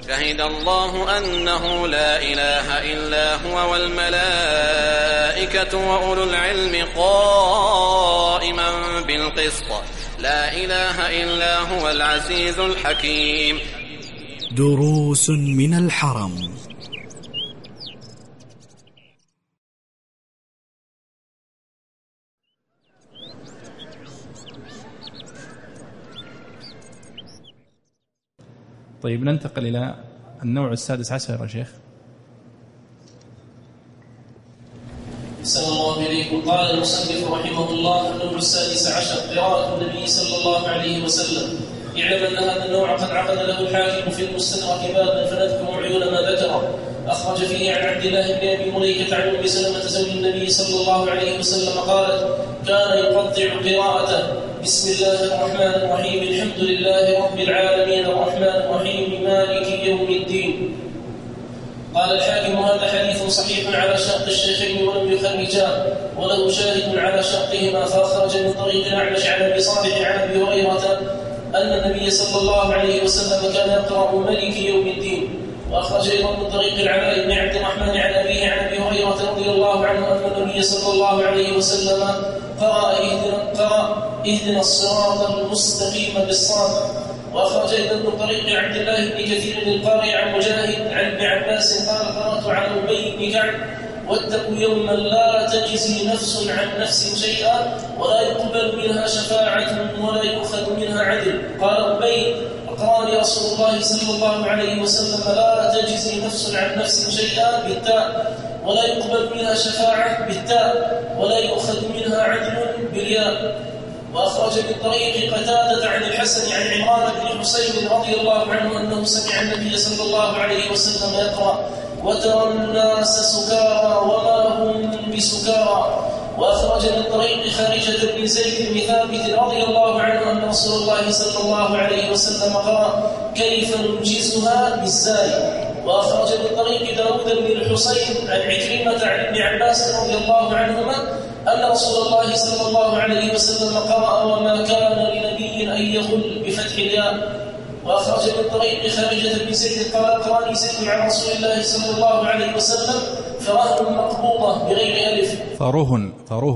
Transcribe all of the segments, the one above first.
شهد الله أنه لا إله إلا هو والملائكة وأولو العلم قائما بالقسط لا إله إلا هو العزيز الحكيم. دروس من الحرم. طيب ننتقل إلى النوع السادس عشر يا شيخ. أحسن الله إليكم. قال المصنف رحمه الله: النوع السادس عشر قراءة النبي صلى الله عليه وسلم. اعلم أن هذا النوع قد عقد له الحاكم في المستدرك بابا فنذكر عيون ما ذكر. أخرج فيه عن عبد الله بن أبي مليكة عن أم سلمة زوج النبي صلى الله عليه وسلم قالت: كان يقطع قراءته: بسم الله الرحمن الرحيم الحمد لله رب العالمين الرحمن الرحيم مالك يوم الدين. قال الحاكم: هذا حديث صحيح على شرط الشيخين ولم يخرجاه، وله شاهد على شرطهما، فأخرج من طريق الأعمش عن أبي صالح عن أبي هريرة أن النبي صلى الله عليه وسلم كان يقرأ مالك يوم الدين. وأخرج أيضا من طريق العلاء بن عبد الرحمن عن أبيه عن أبي هريرة رضي الله عنه أن النبي صلى الله عليه وسلم قرأ اهدنا الصراط المستقيم بالصاد. وأخرج أيضا من طريق عبد الله بن كثير القاري عن مجاهد عن ابن عباس قال: قرأت على أبي بن كعب: واتقوا يوما لا تجزي نفس عن نفس شيئا ولا يقبل منها شفاعة ولا يؤخذ منها عدل. قال أبي: أقرأني رسول الله صلى الله عليه وسلم: لا تجزي نفس عن نفس شيئا بالتاء ولا يقبل منها شفاعة بالتاء ولا يؤخذ منها عدل بالياء. وأخرج من طريق قتادة عن الحسن عن عمران بن حسين رضي الله عنه أنه سمع النبي صلى الله عليه وسلم يقرأ: وترى الناس سكارى وما هم بسكارى. وأخرج من طريق خارجة بن زيد بن ثابت رضي الله عنه أن رسول الله صلى الله عليه وسلم قرأ: كيف ننجزها بالزاي. وأخرج من طريق داود بن الحسين عن عكرمة عن ابن عباس رضي الله عنهما أن رسول الله صلى الله عليه وسلم قرأ: وما كان لنبي أن يغل بفتح الياء. وأخرج من طريق خارجة بن زيد قال: أقرأني زيد عن رسول الله صلى الله عليه وسلم فرهن مقبوضة بغير ألف. فرهن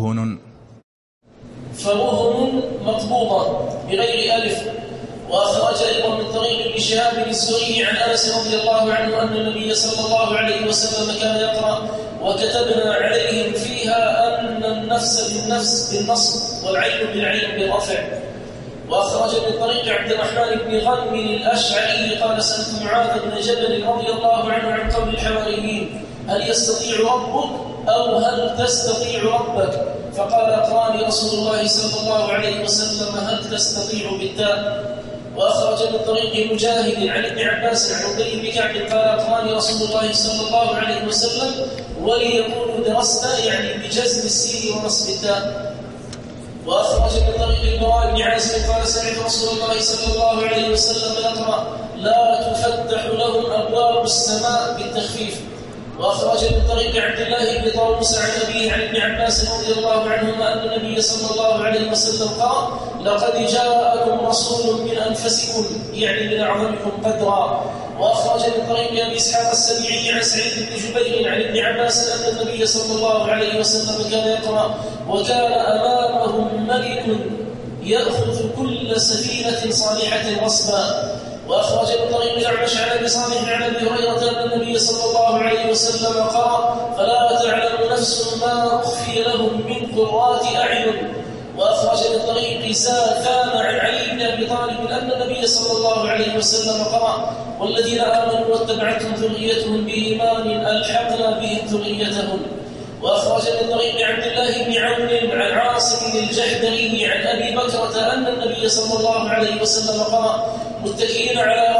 مقبوضة بغير ألف. وأخرج أيضا من طريق ابن شهاب الزهري عن أنس رضي الله عنه أن النبي صلى الله عليه وسلم كان يقرأ: وكتبنا عليهم فيها أن النفس بالنفس بالنصب والعين بالعين بالرفع. وأخرج من طريق عبد الرحمن بن غنم الأشعري قال: سألت معاذ بن جبل رضي الله عنه عن قول الحواريين: هل يستطيع ربك أو هل تستطيع ربك؟ فقال: أقرأني رسول الله صلى الله عليه وسلم: هل تستطيع بالتاء. وأخرج من طريق مجاهد عن ابن عباس عن أبي بن كعب قال: أقرأني رسول الله صلى الله عليه وسلم وليقول درست، يعني بجزم السين ونصب التاء. وأخرج من طريق البراء بن عازب قال: سمعت رسول الله صلى الله عليه وسلم يقرأ: لا تفتح لهم أبواب السماء بالتخفيف. وأخرج من طريق عبد الله بن طاووس عن أبيه عن ابن عباس رضي الله عنهما أن النبي صلى الله عليه وسلم قال: لقد جاءكم رسول من أنفسكم، يعني من أعظمكم قدرا. وأخرج من طريق أبي إسحاق السبيعي عن سعيد بن جبير عن ابن عباس أن النبي صلى الله عليه وسلم كان يقرأ: وكان أمامهم ملك يأخذ كل سفينة صالحة غصبا. وأخرج من طريق الأعمش عن أبي صالح عن أبي هريرة أن النبي صلى الله عليه وسلم قرأ: فلا تعلم نفس ما أخفي لهم من قرات أعين. وأخرج من طريق ثان عن علي بن أبي طالب أن النبي صلى الله عليه وسلم قرأ: والذين آمنوا واتبعتهم ذريتهم بإيمان ألحقنا بهم ذريتهم. وأخرج من طريق عبد الله بن عون عن عاصم الجحدري عن أبي بكرة أن النبي صلى الله عليه وسلم قرأ: متكئين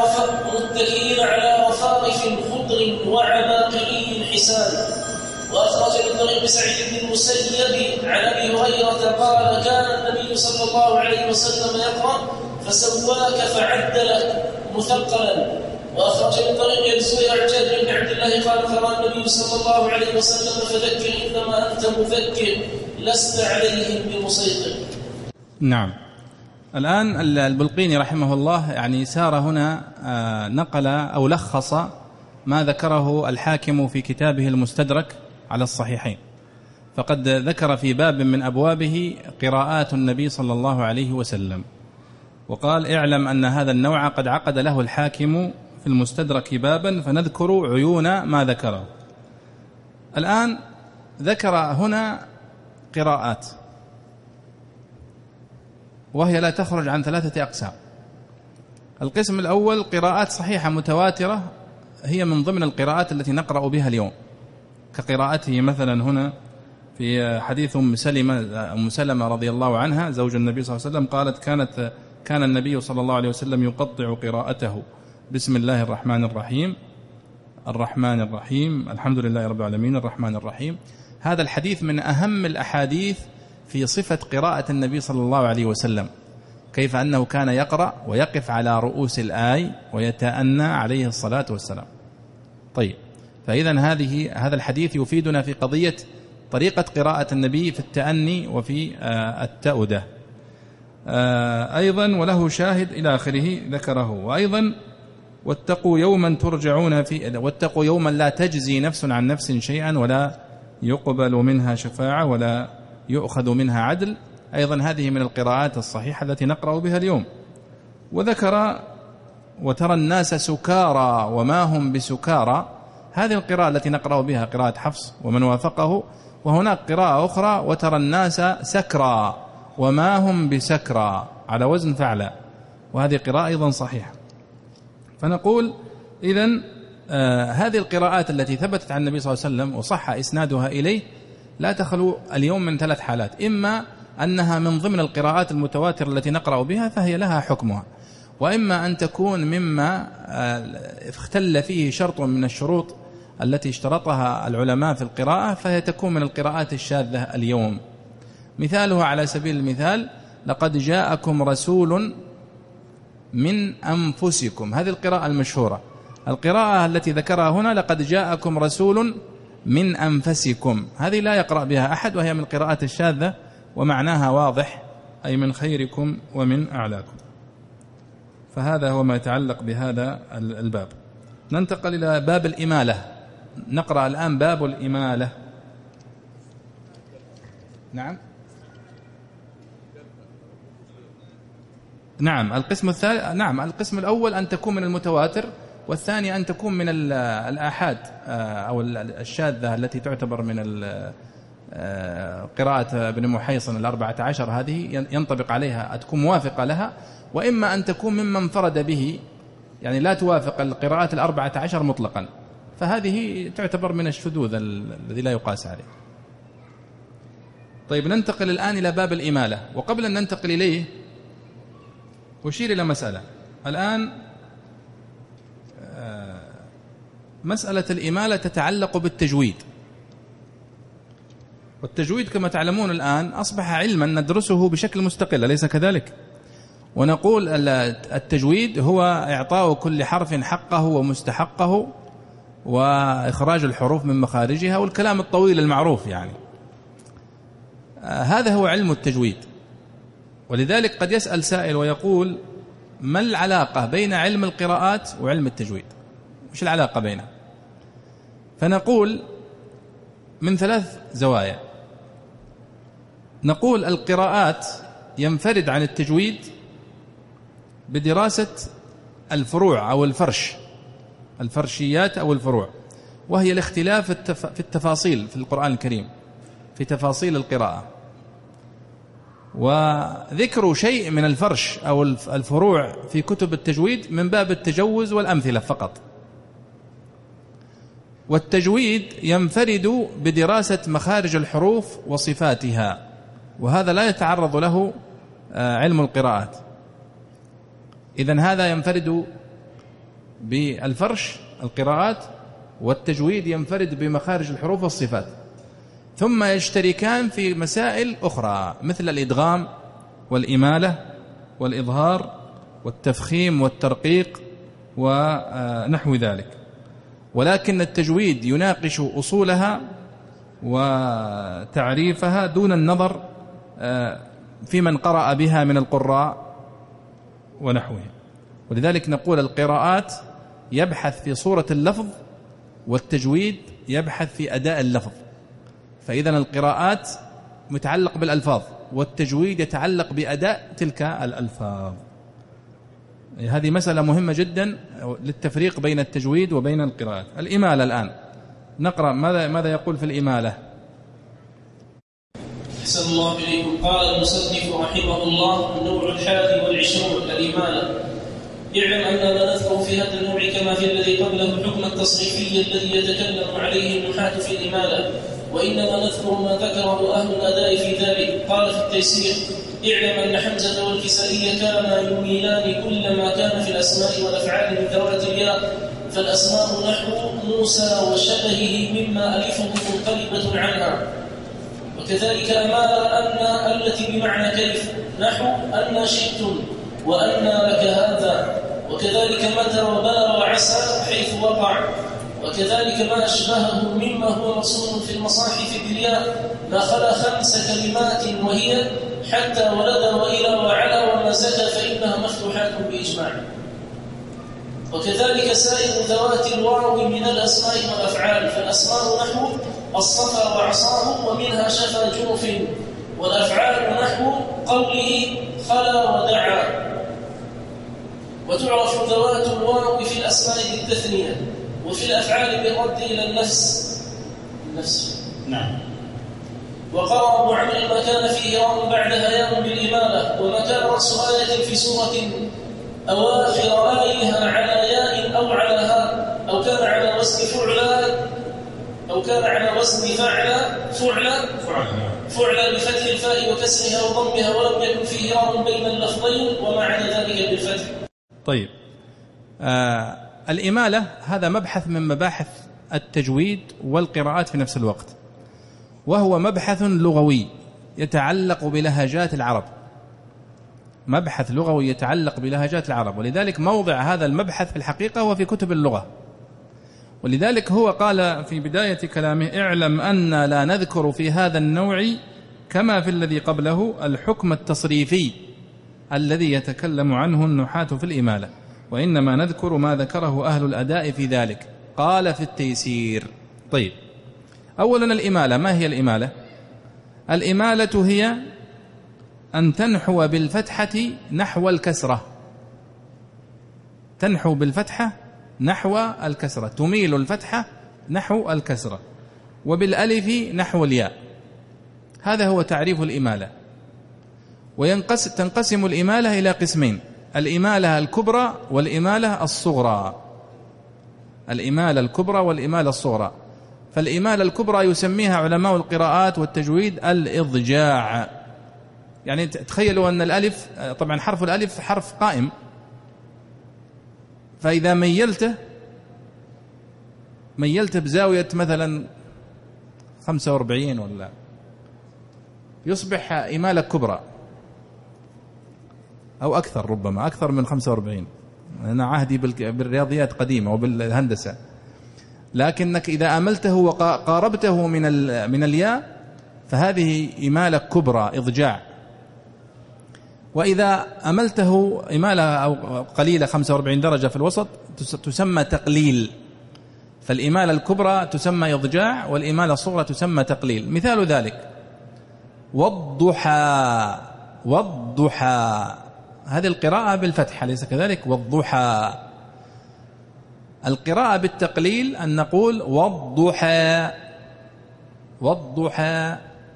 على رفارف خضر وعباقري حسان. وأخرج من طريق سعيد بن المسيب عن أبي هريرة قال: كان النبي صلى الله عليه وسلم يقرأ: فسواك فعدلك مثقلا. وأخرج من طريق الزهري عن جابر بن عبد الله قال: قال النبي صلى الله عليه وسلم: فذكر إنما أنت مذكر لست عليهم بمسيطر. نعم. الآن البلقيني رحمه الله يعني سار هنا نقل أو لخص ما ذكره الحاكم في كتابه المستدرك على الصحيحين، فقد ذكر في باب من أبوابه قراءات النبي صلى الله عليه وسلم، وقال: اعلم أن هذا النوع قد عقد له الحاكم في المستدرك بابا، فنذكر عيون ما ذكره. الآن ذكر هنا قراءات، وهي لا تخرج عن 3 أقسام. القسم الأول قراءات صحيحة متواترة، هي من ضمن القراءات التي نقرأ بها اليوم، كقراءته مثلا هنا في حديث أم سلمة رضي الله عنها زوج النبي صلى الله عليه وسلم، قالت: كان النبي صلى الله عليه وسلم يقطع قراءته بسم الله الرحمن الرحيم الرحمن الرحيم الحمد لله رب العالمين الرحمن الرحيم. هذا الحديث من أهم الأحاديث في صفة قراءة النبي صلى الله عليه وسلم، كيف أنه كان يقرأ ويقف على رؤوس الآي ويتأنى عليه الصلاة والسلام. طيب، فإذن هذا الحديث يفيدنا في قضية طريقة قراءة النبي في التأني وفي التأودة. أيضا وله شاهد إلى آخره ذكره. وأيضا: واتقوا يوما ترجعون فيه، واتقوا يوما لا تجزي نفس عن نفس شيئا ولا يقبل منها شفاعة ولا يؤخذ منها عدل. أيضا هذه من القراءات الصحيحة التي نقرأ بها اليوم. وذكر: وترى الناس سكارى وما هم بسكارى. هذه القراءة التي نقرأ بها قراءة حفص ومن وافقه. وهناك قراءة أخرى: وترى الناس سكرى وما هم بسكرى، على وزن فعلا، وهذه قراءة أيضا صحيحة. فنقول إذن هذه القراءات التي ثبتت عن النبي صلى الله عليه وسلم وصح إسنادها إليه لا تخلو اليوم من 3 حالات: إما أنها من ضمن القراءات المتواترة التي نقرأ بها فهي لها حكمها، وإما أن تكون مما اختل فيه شرط من الشروط التي اشترطها العلماء في القراءة، فهي تكون من القراءات الشاذة اليوم. مثالها على سبيل المثال: لقد جاءكم رسول من أنفسكم. هذه القراءة المشهورة. القراءة التي ذكرها هنا: لقد جاءكم رسول من أنفسكم، هذه لا يقرأ بها أحد، وهي من القراءات الشاذة، ومعناها واضح، أي من خيركم ومن أعلاكم. فهذا هو ما يتعلق بهذا الباب. ننتقل إلى باب الإمالة. نقرأ الآن باب الإمالة. نعم القسم الثالث. نعم القسم الأول أن تكون من المتواتر، والثاني أن تكون من الآحاد أو الشاذة التي تعتبر من قراءة ابن محيصن 14، هذه ينطبق عليها تكون موافقة لها. وإما أن تكون ممن انفرد به، يعني لا توافق القراءات 14 مطلقا، فهذه تعتبر من الشذوذ الذي لا يقاس عليه. طيب، ننتقل الآن إلى باب الإمالة. وقبل أن ننتقل إليه أشير إلى مسألة الآن. مسألة الإمالة تتعلق بالتجويد، والتجويد كما تعلمون الآن أصبح علما ندرسه بشكل مستقل، أليس كذلك؟ ونقول التجويد هو إعطاء كل حرف حقه ومستحقه، وإخراج الحروف من مخارجها، والكلام الطويل المعروف يعني. هذا هو علم التجويد. ولذلك قد يسأل سائل ويقول: ما العلاقة بين علم القراءات وعلم التجويد؟ مش العلاقة بينها؟ فنقول من 3 زوايا. نقول القراءات ينفرد عن التجويد بدراسة الفروع أو الفرشيات أو الفروع، وهي الاختلاف في التفاصيل في القرآن الكريم، في تفاصيل القراءة، وذكر شيء من الفرش أو الفروع في كتب التجويد من باب التجوز والأمثلة فقط. والتجويد ينفرد بدراسة مخارج الحروف وصفاتها، وهذا لا يتعرض له علم القراءات. إذن هذا ينفرد بالفرش القراءات، والتجويد ينفرد بمخارج الحروف والصفات، ثم يشتركان في مسائل أخرى مثل الإدغام والإمالة والإظهار والتفخيم والترقيق ونحو ذلك. ولكن التجويد يناقش أصولها وتعريفها دون النظر في من قرأ بها من القراء ونحوه. ولذلك نقول القراءات يبحث في صورة اللفظ، والتجويد يبحث في أداء اللفظ. فإذا القراءات متعلق بالألفاظ، والتجويد يتعلق بأداء تلك الألفاظ. هذه مسألة مهمة جدا للتفريق بين التجويد وبين القراءات. الإمالة الآن نقرأ ماذا يقول في الإمالة. أحسن الله إليكم. قال المصنف رحمه الله: النوع 21 الإمالة. اعلم أن ما نذكر في هذا النوع كما في الذي قبله الحكم التصريفي الذي يتكلم عليه النحاة في الإمالة، وإنما نذكر ما ذكره أهل الأداء في ذلك. قال في التيسير: اعلم أن حمزة والكسائي كانا يميلان كل ما كان في الأسماء والأفعال من ذوات الياء، فالأسماء نحو موسى وشبهه مما ألفه منقلبة عنها. وكذلك أمال أن التي بمعنى كيف نحو أن شئتم وأن لك هذا، وكذلك متى وبلى وعسى حيث وقع، وكذلك ما أشبهه مما هو مرسوم في المصاحف بالياء ما خلا 5 كلمات، وهي حتى ولد وإلى وعلى وما زكى فإنها مفتوحات بإجماع. وكذلك سائر ذوات الواو من الأسماء والأفعال، فالأسماء نحو الصفا وعصاه ومنها شفا جوف، والأفعال نحو قوله خلا ودعا. وتعرف ذوات الواو في الأسماء بالتثنية، وفي الأفعال بالرد إلى النفس. نعم. وقرأ أبو عمرو ما كان فيه راء بعدها ياء بالإمالة، وما كان رأس آية في سورة أواخر آيها على ياء أو على هاء، أو كان على وزن فعلا، أو كان على وزن فعلا بفتح الفاء وكسرها وضمها، ولم يكن فيه راء بين اللفظين وما عدا ذلك بالفتح. طيب، الإمالة هذا مبحث من مباحث التجويد والقراءات في نفس الوقت، وهو مبحث لغوي يتعلق بلهجات العرب، مبحث لغوي يتعلق بلهجات العرب. ولذلك موضع هذا المبحث في الحقيقة هو في كتب اللغة. ولذلك هو قال في بداية كلامه: اعلم أن لا نذكر في هذا النوع كما في الذي قبله الحكم التصريفي الذي يتكلم عنه النحاة في الإمالة، وإنما نذكر ما ذكره أهل الأداء في ذلك. قال في التيسير. طيب، أولا الإمالة، ما هي الإمالة؟ الإمالة هي أن تنحو بالفتحة نحو الكسرة، تنحو بالفتحة نحو الكسرة، تميل الفتحة نحو الكسرة، وبالألف نحو الياء. هذا هو تعريف الإمالة. وتنقسم الإمالة إلى قسمين: الإمالة الكبرى والإمالة الصغرى. الإمالة الكبرى والإمالة الصغرى. فالإمالة الكبرى يسميها علماء القراءات والتجويد الإضجاع. يعني تخيلوا أن الألف، طبعا حرف الألف حرف قائم، فإذا ميلته بزاوية مثلا 45 ولا، يصبح إمالة كبرى، أو أكثر، ربما أكثر من 45. أنا عهدي بالرياضيات قديمة وبالهندسة. لكنك إذا أملته وقاربته من الياء فهذه إمالة كبرى إضجاع. وإذا أملته إمالة أو قليلة 45 درجة في الوسط تسمى تقليل. فالإمالة الكبرى تسمى إضجاع، والإمالة الصغرى تسمى تقليل. مثال ذلك: والضحى. والضحى هذه القراءة بالفتح، ليس كذلك؟ والضحى. القراءة بالتقليل أن نقول والضحى، والضحى.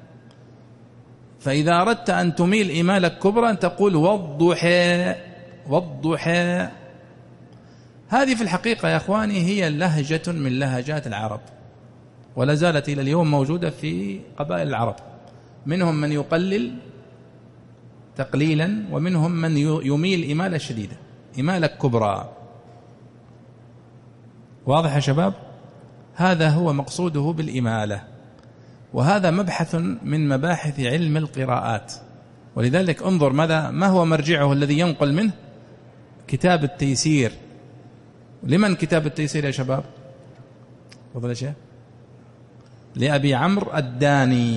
فإذا أردت أن تميل إمالة كبرى أن تقول والضحى، والضحى. هذه في الحقيقة يا أخواني هي لهجة من لهجات العرب، ولا زالت إلى اليوم موجودة في قبائل العرب. منهم من يقلل تقليلا، ومنهم من يميل إمالة شديدة، إمالة كبرى. واضح يا شباب؟ هذا هو مقصوده بالإمالة، وهذا مبحث من مباحث علم القراءات. ولذلك انظر ما هو مرجعه الذي ينقل منه؟ كتاب التيسير. لمن كتاب التيسير يا شباب؟ تفضل يا شيخ. لأبي عمرو الداني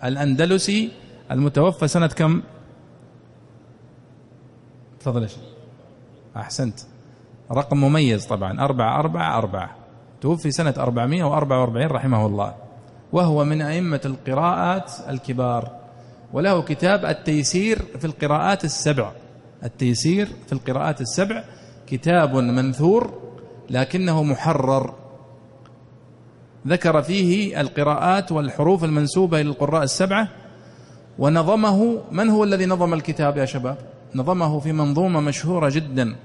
الأندلسي المتوفى سنة كم؟ تفضل يا شيخ. أحسنت، رقم مميز طبعا، 444، توفي سنة 444 رحمه الله، وهو من أئمة القراءات الكبار، وله كتاب التيسير في القراءات السبع. التيسير في القراءات السبع كتاب منثور لكنه محرر، ذكر فيه القراءات والحروف المنسوبة إلى القراء السبعة، ونظمه. من هو الذي نظم الكتاب يا شباب؟ نظمه في منظومة مشهورة جدا،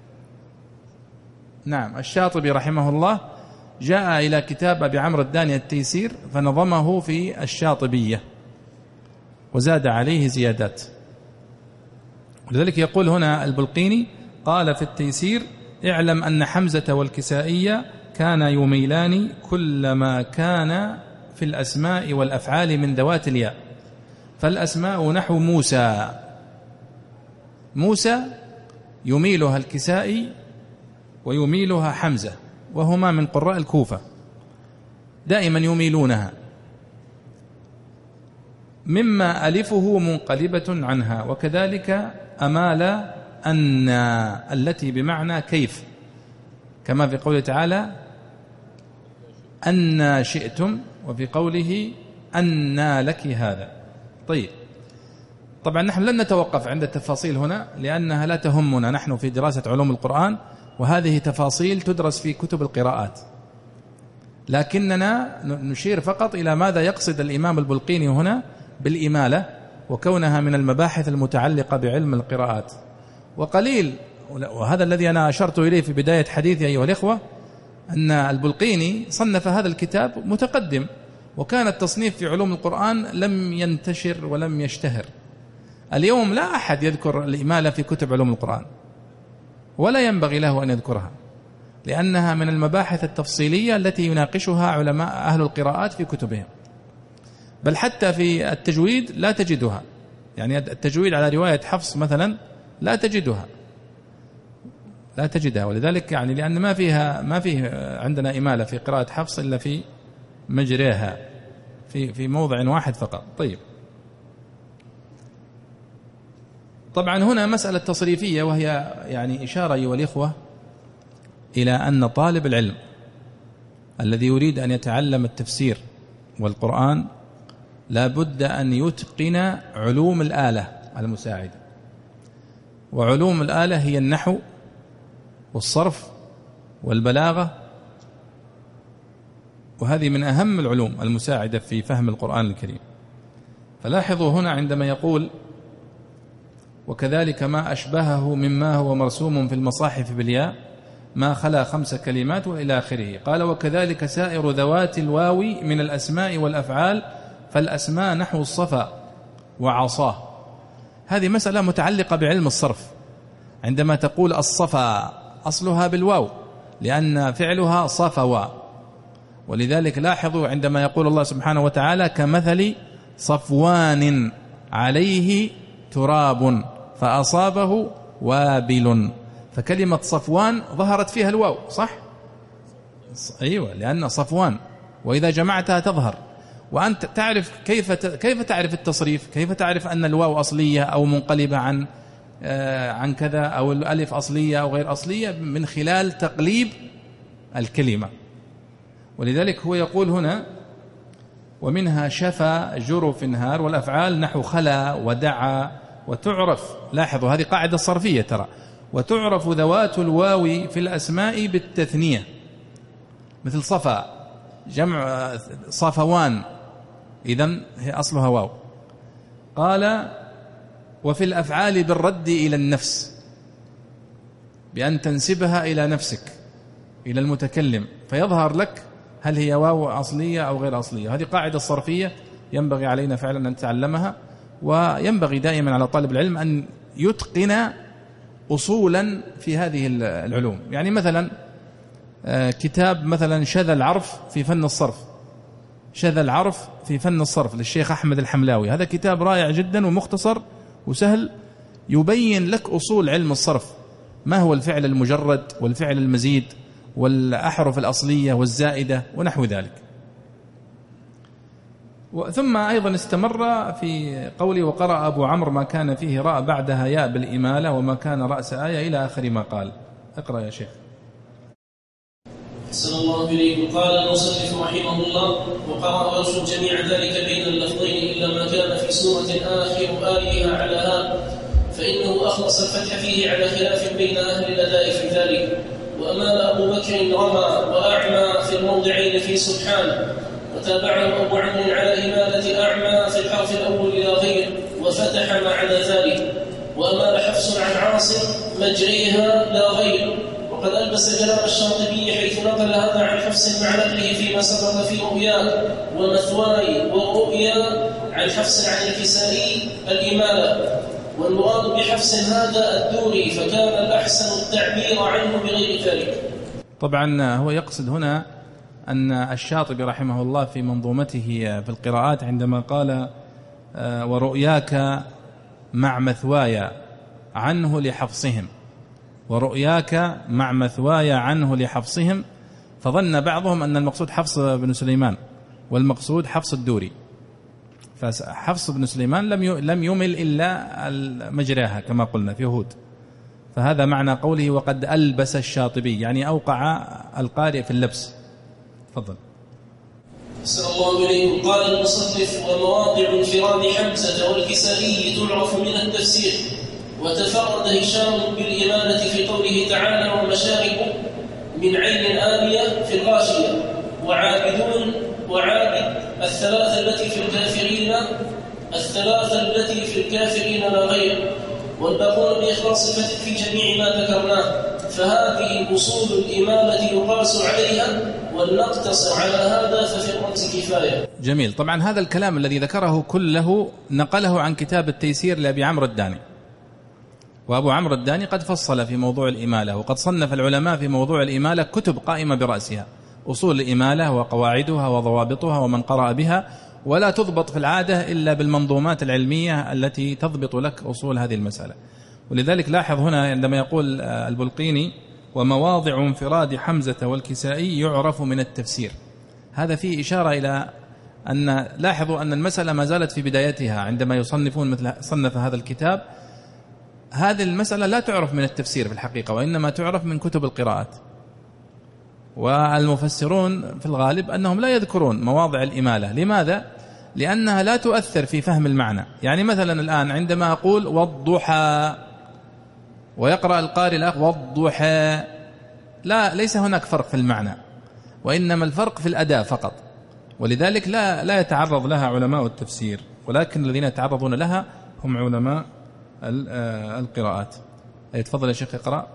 نعم، الشاطبي رحمه الله جاء إلى كتاب أبي عمرو الداني التيسير فنظمه في الشاطبية وزاد عليه زيادات. ولذلك يقول هنا البلقيني قال في التيسير: اعلم أن حمزة والكسائية كان يميلان كل ما كان في الأسماء والأفعال من ذوات الياء، فالأسماء نحو موسى، موسى يميلها الكسائي ويميلها حمزة، وهما من قراء الكوفة، دائما يميلونها، مما ألفه منقلبة عنها. وكذلك أمال أن التي بمعنى كيف، كما في قوله تعالى: أن شئتم، وفي قوله: أن لك هذا. طيب، طبعا نحن لن نتوقف عند التفاصيل هنا لأنها لا تهمنا نحن في دراسة علوم القرآن، وهذه تفاصيل تدرس في كتب القراءات، لكننا نشير فقط إلى ماذا يقصد الإمام البلقيني هنا بالإمالة، وكونها من المباحث المتعلقة بعلم القراءات. وقليل، وهذا الذي أنا أشرت إليه في بداية حديثي أيها الإخوة، أن البلقيني صنف هذا الكتاب متقدم، وكان التصنيف في علوم القرآن لم ينتشر ولم يشتهر. اليوم لا أحد يذكر الإمالة في كتب علوم القرآن، ولا ينبغي له أن يذكرها، لأنها من المباحث التفصيلية التي يناقشها علماء أهل القراءات في كتبهم، بل حتى في التجويد لا تجدها، يعني التجويد على رواية حفص مثلا لا تجدها، ولذلك يعني لأن ما فيه عندنا إمالة في قراءة حفص إلا في مجريها في موضع واحد فقط. طيب، طبعا هنا مسألة تصريفية، وهي يعني إشارة أيها الإخوة إلى أن طالب العلم الذي يريد أن يتعلم التفسير والقرآن لا بد أن يتقن علوم الآلة المساعدة، وعلوم الآلة هي النحو والصرف والبلاغة، وهذه من أهم العلوم المساعدة في فهم القرآن الكريم. فلاحظوا هنا عندما يقول: وكذلك ما أشبهه مما هو مرسوم في المصاحف بالياء ما خلا 5 كلمات وإلى آخره. قال: وكذلك سائر ذوات الواو من الأسماء والأفعال، فالأسماء نحو الصفا وعصاه. هذه مسألة متعلقة بعلم الصرف. عندما تقول الصفا أصلها بالواو لأن فعلها صفوا، ولذلك لاحظوا عندما يقول الله سبحانه وتعالى: كمثل صفوان عليه تراب فأصابه وابل، فكلمة صفوان ظهرت فيها الواو، صح؟ أيوة، لأن صفوان وإذا جمعتها تظهر. وأنت تعرف كيف تعرف التصريف، كيف تعرف أن الواو أصلية أو منقلبة عن كذا، أو الألف أصلية أو غير أصلية، من خلال تقليب الكلمة. ولذلك هو يقول هنا: ومنها شفا جرف نهار، والأفعال نحو خلا ودعا. وتعرف، لاحظوا هذه قاعدة صرفية ترى، وتعرف ذوات الواو في الأسماء بالتثنية، مثل صفا جمع صفوان، إذن هي أصلها واو. قال: وفي الأفعال بالرد إلى النفس، بأن تنسبها إلى نفسك، إلى المتكلم، فيظهر لك هل هي واو أصلية أو غير أصلية. هذه قاعدة صرفية ينبغي علينا فعلا أن نتعلمها، وينبغي دائما على طالب العلم أن يتقن أصولا في هذه العلوم. يعني مثلا كتاب مثلا شذا العرف في فن الصرف، شذا العرف في فن الصرف للشيخ أحمد الحملاوي، هذا كتاب رائع جدا ومختصر وسهل، يبين لك أصول علم الصرف، ما هو الفعل المجرد والفعل المزيد والأحرف الأصلية والزائدة ونحو ذلك. ثم أيضا استمر في قوله وقرأ أبو عمرو ما كان فيه راء بعدها ياء بالإمالة وما كان رأس آية إلى آخر ما قال. اقرأ يا شيخ. أحسن الله إليكم. قال المصنف رحمه الله وقرأ ورش جميع ذلك بين اللفظين إلا ما كان في سورة آخر آيها على ها فإنه أخلص الفتح فيه على خلاف بين أهل الأداء في ذلك. وأمال أبو بكر رمى وأعمى في الموضعين في سبحان وتابعه أبو عمرو على إمالة أعمى في الحرف الأول إلى غير وفتح ما عدا ذلك. وأمال حفص عن عاصم مجريها لا غير. وقد ألبس كلام الشاطبي حيث نقل هذا عن حفص مع نقله فيما سبق في رؤيا ومثواي ورؤيا عن حفص عن الكسائي الإمالة. والمراد بحفص هذا الدوري فكان الأحسن التعبير عنه بغير ذلك. طبعا هو يقصد هنا أن الشاطبي رحمه الله في منظومته في القراءات عندما قال ورؤياك مع مثواي عنه لحفصهم ورؤياك مع مثواي عنه لحفصهم فظن بعضهم أن المقصود حفص بن سليمان والمقصود حفص الدوري. فحفص بن سليمان لم يمل إلا مجراها كما قلنا في هود. فهذا معنى قوله وقد ألبس الشاطبي يعني أوقع القارئ في اللبس. تفضل. أحسن الله إليكم. قال المصنف ومواضع انفراد حمزة والكسائي تعرف من التفسير. وتفرد هشام بالإمانة في قوله تعالى ومشارب من عين آنية في الغاشية وعابدون وعابد الثلاثة التي في الكافرين لا غير. والباقون بإخلاص الفتح في جميع ما ذكرناه. فهذه أصول الإمامة يقاس عليها ولنقتصر على هذا ففي الرمز كفاية. جميل. طبعا هذا الكلام الذي ذكره كله نقله عن كتاب التيسير لأبي عمرو الداني. وأبو عمرو الداني قد فصل في موضوع الإمالة وقد صنف العلماء في موضوع الإمالة كتب قائمة برأسها أصول الإمالة وقواعدها وضوابطها ومن قرأ بها ولا تضبط في العادة إلا بالمنظومات العلمية التي تضبط لك أصول هذه المسألة. ولذلك لاحظ هنا عندما يقول البلقيني ومواضع انفراد حمزة والكسائي يعرف من التفسير. هذا فيه إشارة إلى أن لاحظوا أن المسألة ما زالت في بدايتها عندما يصنفون مثل صنف هذا الكتاب. هذه المسألة لا تعرف من التفسير في الحقيقة وإنما تعرف من كتب القراءات. والمفسرون في الغالب أنهم لا يذكرون مواضع الإمالة. لماذا؟ لأنها لا تؤثر في فهم المعنى. يعني مثلا الآن عندما أقول والضحى ويقرأ القارئ الآخر والضحى ليس هناك فرق في المعنى وإنما الفرق في الأداء فقط. ولذلك لا يتعرض لها علماء التفسير ولكن الذين يتعرضون لها هم علماء القراءات. تفضل يا شيخ اقرأ.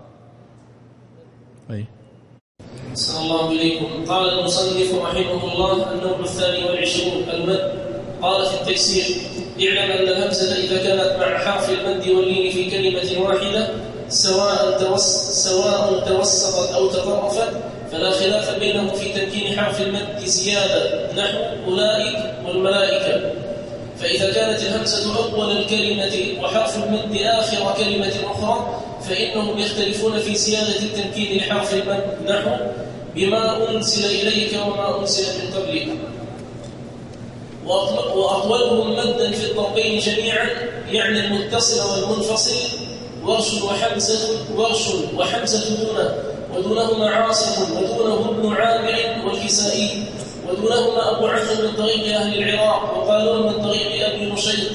أحسن الله إليكم. قال المصنف رحمه الله النوع 22 المد. قال في التيسير اعلم أن الهمزة إذا كانت مع حرف المد واللين في كلمة واحدة سواء توسطت أو تطرفت فلا خلاف بينهم في تمكين حرف المد زيادة نحو أولئك والملائكة. فإذا كانت الهمزة أول الكلمة وحرف المد آخر كلمة أخرى فإنهم يختلفون في زيادة التمكين لحرف المد نحو بما أنزل إليك وما أنزل من قبلك. وأطولهم مدا في الضربين جميعا يعني المتصل والمنفصل ورش وحمزة دونه ودونهما عاصم ودونه ابن عامر والكسائي ودونهما أبو عمرو من طريق أهل العراق وقالوا من طريق أبي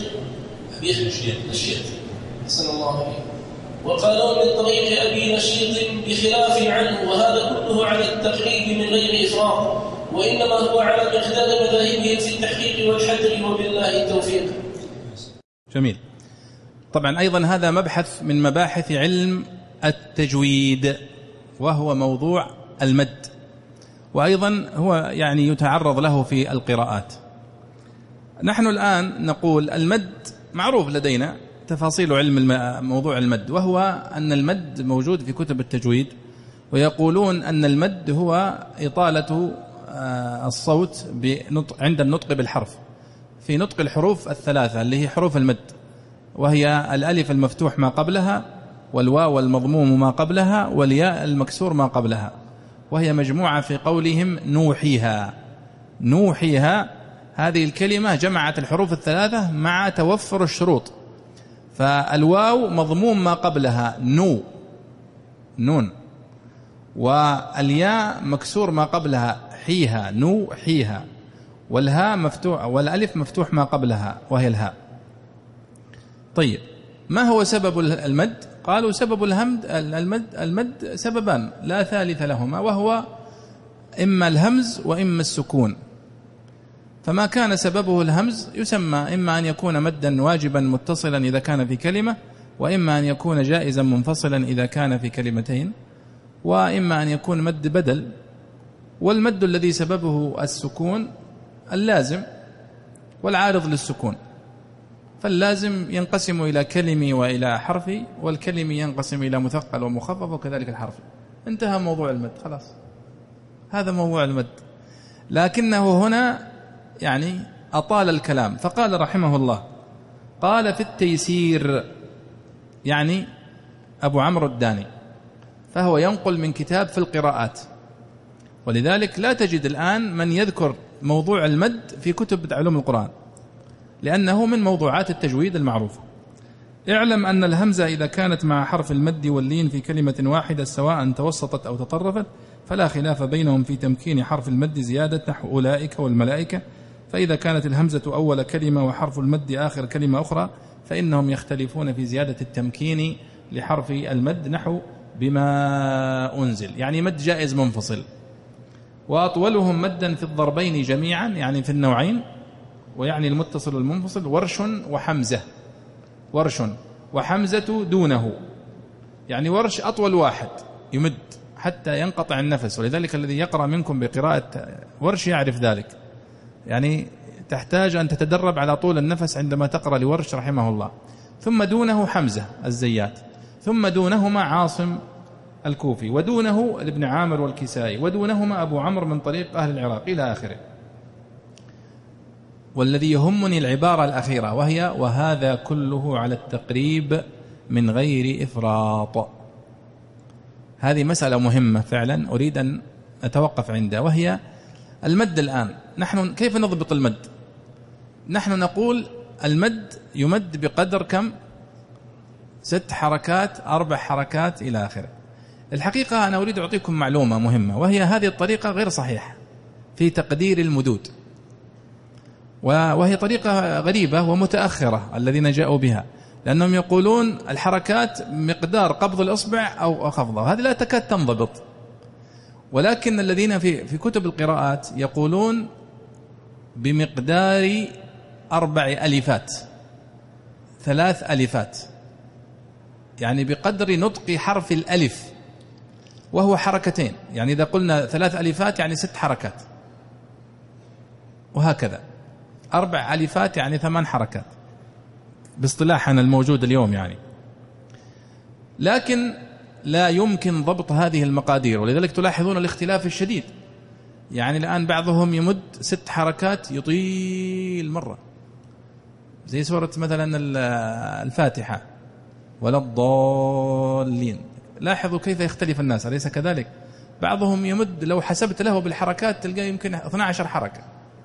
نشيط أحسن الله عليه وقالوا من طريق أبي نشيط بخلاف عنه. وهذا كله على التقريب من غير إفراط وإنما هو على مقدار مذاهبهم في التحقيق والحذر وبالله التوفيق. جميل. طبعا أيضا هذا مبحث من مباحث علم التجويد وهو موضوع المد وأيضا هو يعني يتعرض له في القراءات. نحن الآن نقول المد معروف لدينا تفاصيل علم موضوع المد وهو أن المد موجود في كتب التجويد ويقولون أن المد هو إطالة الصوت عند النطق بالحرف في نطق الحروف الثلاثة اللي هي حروف المد وهي الألف المفتوح ما قبلها والواو المضموم ما قبلها والياء المكسور ما قبلها وهي مجموعة في قولهم نوحيها. هذه الكلمة جمعت الحروف الثلاثة مع توفر الشروط. فالواو مضموم ما قبلها نون، والياء مكسور ما قبلها حيها نو حيها، والهاء مفتوح والألف مفتوح ما قبلها وهي الهاء. طيب ما هو سبب المد؟ قالوا سبب المد سببان لا ثالث لهما، وهو إما الهمز وإما السكون. فما كان سببه الهمز يسمى إما أن يكون مدا واجبا متصلا إذا كان في كلمة، وإما أن يكون جائزا منفصلا إذا كان في كلمتين، وإما أن يكون مد بدل. والمد الذي سببه السكون اللازم والعارض للسكون، فاللازم ينقسم إلى كلمي وإلى حرفي، والكلمي ينقسم إلى مثقل ومخفف، وكذلك الحرفي. انتهى موضوع المد، خلاص هذا موضوع المد. لكنه هنا يعني أطال الكلام، فقال رحمه الله قال في التيسير، يعني أبو عمرو الداني، فهو ينقل من كتاب في القراءات، ولذلك لا تجد الآن من يذكر موضوع المد في كتب علوم القرآن، لأنه من موضوعات التجويد المعروفة. اعلم أن الهمزة إذا كانت مع حرف المد واللين في كلمة واحدة سواء توسطت أو تطرفت فلا خلاف بينهم في تمكين حرف المد زيادة، نحو أولئك والملائكة. فإذا كانت الهمزة أول كلمة وحرف المد آخر كلمة أخرى فإنهم يختلفون في زيادة التمكين لحرف المد، نحو بما أنزل، يعني مد جائز منفصل. وأطولهم مدا في الضربين جميعا، يعني في النوعين، ويعني المتصل والمنفصل، ورش وحمزة دونه، يعني ورش أطول واحد يمد حتى ينقطع النفس، ولذلك الذي يقرأ منكم بقراءة ورش يعرف ذلك، يعني تحتاج أن تتدرب على طول النفس عندما تقرأ لورش رحمه الله. ثم دونه حمزة الزيات، ثم دونهما عاصم الكوفي، ودونه ابن عامر والكسائي، ودونهما أبو عمرو من طريق أهل العراق إلى آخره. والذي يهمني العبارة الأخيرة، وهي وهذا كله على التقريب من غير إفراط. هذه مسألة مهمة فعلا أريد أن أتوقف عندها، وهي المد. الآن نحن كيف نضبط المد؟ نحن نقول المد يمد بقدر كم؟ 6 حركات، 4 حركات إلى آخره. الحقيقة أنا أريد أعطيكم معلومة مهمة، وهي هذه الطريقة غير صحيحة في تقدير المدود، وهي طريقة غريبة ومتأخرة الذين جاءوا بها، لأنهم يقولون الحركات مقدار قبض الإصبع أو خفضه، هذه لا تكاد تنضبط. ولكن الذين في كتب القراءات يقولون بمقدار 4 ألفات، 3 ألفات، يعني بقدر نطق حرف الألف، وهو حركتين. يعني إذا قلنا 3 ألفات يعني 6 حركات، وهكذا 4 ألفات يعني 8 حركات باصطلاحنا الموجود اليوم يعني. لكن لا يمكن ضبط هذه المقادير، ولذلك تلاحظون الاختلاف الشديد. يعني الآن بعضهم يمد 6 حركات يطيل مرة، زي سورة مثلا الفاتحة ولا الضالين. لاحظوا كيف يختلف الناس، أليس كذلك؟ بعضهم يمد لو حسبت له بالحركات تلقى يمكن 12 حركة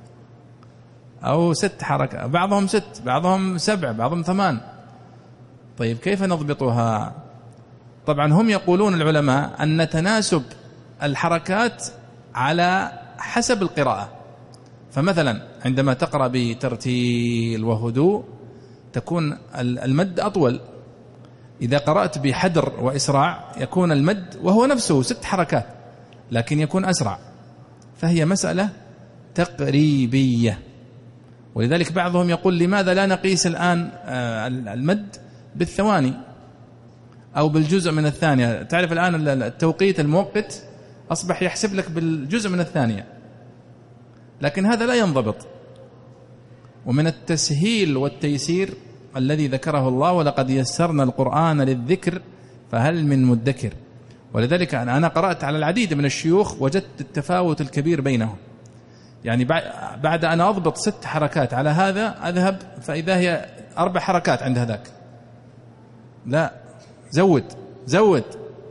أو 6 حركة، بعضهم 6، بعضهم 7، بعضهم 8. طيب كيف نضبطها؟ طبعا هم يقولون العلماء أن تناسب الحركات على حسب القراءة. فمثلا عندما تقرأ بترتيل وهدوء تكون المد أطول، إذا قرأت بحدر وإسراع يكون المد وهو نفسه 6 حركات لكن يكون أسرع. فهي مسألة تقريبية، ولذلك بعضهم يقول لماذا لا نقيس الآن المد بالثواني أو بالجزء من الثانية؟ تعرف الآن التوقيت المؤقت أصبح يحسب لك بالجزء من الثانية، لكن هذا لا ينضبط. ومن التسهيل والتيسير الذي ذكره الله ولقد يسرنا القرآن للذكر فهل من مدكر. ولذلك أنا قرأت على العديد من الشيوخ وجدت التفاوت الكبير بينهم. يعني بعد أن أضبط 6 حركات على هذا أذهب فإذا هي 4 حركات عند هذاك، لا زود.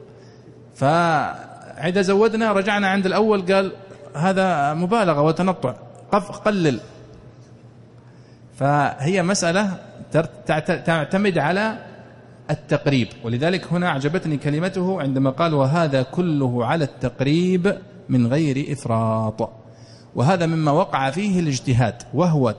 فعند زودنا رجعنا عند الأول قال هذا مبالغة وتنطع، قلل. فهي مسألة تعتمد على التقريب، ولذلك هنا أعجبتني كلمته عندما قال وهذا كله على التقريب من غير إفراط. وهذا مما وقع فيه الاجتهاد، وهو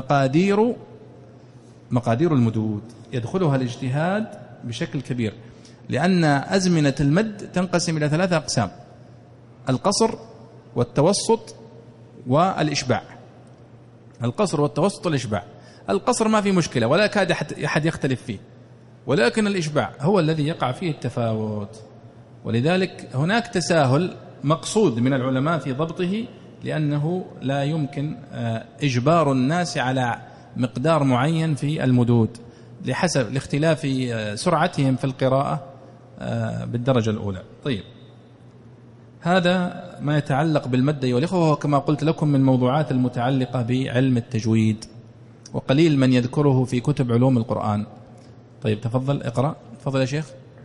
مقادير المدود يدخلها الاجتهاد بشكل كبير، لأن أزمنة المد تنقسم إلى 3 أقسام: القصر والتوسط والإشباع. القصر والتوسط والإشباع. القصر ما في مشكلة ولا كاد أحد يختلف فيه، ولكن الإشباع هو الذي يقع فيه التفاوت، ولذلك هناك تساهل مقصود من العلماء في ضبطه، لأنه لا يمكن إجبار الناس على مقدار معين في المدود لحسب لاختلاف سرعتهم في القراءة بالدرجة الأولى. طيب، هذا ما يتعلق بالمد أيها الأخوة، وهو كما قلت لكم من موضوعات المتعلقة بعلم التجويد، وقليل من يذكره في كتب علوم القرآن. طيب تفضل اقرأ. تفضل يا شيخ.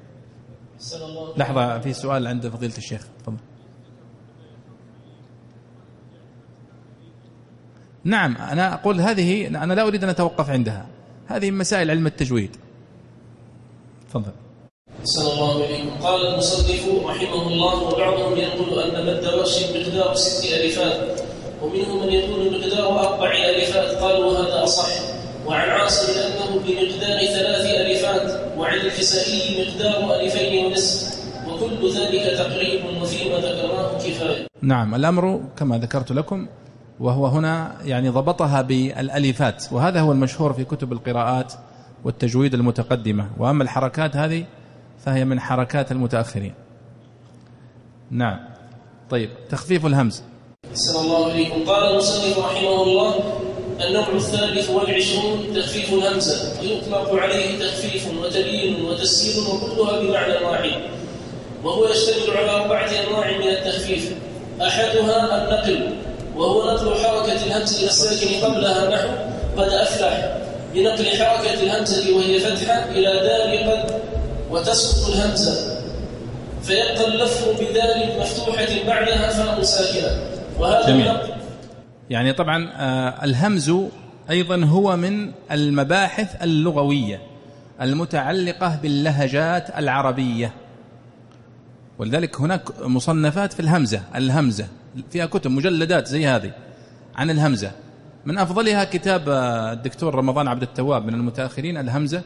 لحظة، في سؤال عند فضيلة الشيخ. تفضل. نعم، أنا أقول هذه، أنا لا أريد أن أتوقف عندها، هذه مسائل علم التجويد. تفضل. صلى الله عليه. قال المصنف رحمه الله: وبعضهم يقول أن مد ورش مقدار 6 ألفات، ومنهم من يقول مقدار 4 ألفات، قالوا وهذا أصح. وعن عاصم أنه بمقدار 3 ألفات، وعن الكسائي مقدار 2.5، وكل ذلك تقريب، وفيما ذكرناه كفاية. نعم، الأمر كما ذكرت لكم، وهو هنا يعني ضبطها بالألفات، وهذا هو المشهور في كتب القراءات والتجويد المتقدمة، وأما الحركات هذه فهي من حركات المتأخرين. نعم. طيب، تخفيف الهمز. صلى الله عليكم. قال المصنف رحمه الله: النوع 23 تخفيف الهمزة، ويطلق عليه تخفيف وتليين وتسهيل، وكلها بمعنى واحد، وهو يشتمل على 4 أنواع من التخفيف. أحدها النقل، وهو نقل حركة الهمزة إلى الساكن قبلها، نحو قد أفلح، بنقل حركة الهمزة وهي فتحة إلى دال قد، وتسقط الهمزة فيبقى اللفظ بدال مفتوحة بعدها فاء ساكنة. وهذا النقل يعني طبعا الهمز أيضا هو من المباحث اللغوية المتعلقة باللهجات العربية، ولذلك هناك مصنفات في الهمزة فيها كتب مجلدات زي هذه عن الهمزة. من أفضلها كتاب الدكتور رمضان عبد التواب من المتأخرين، الهمزة،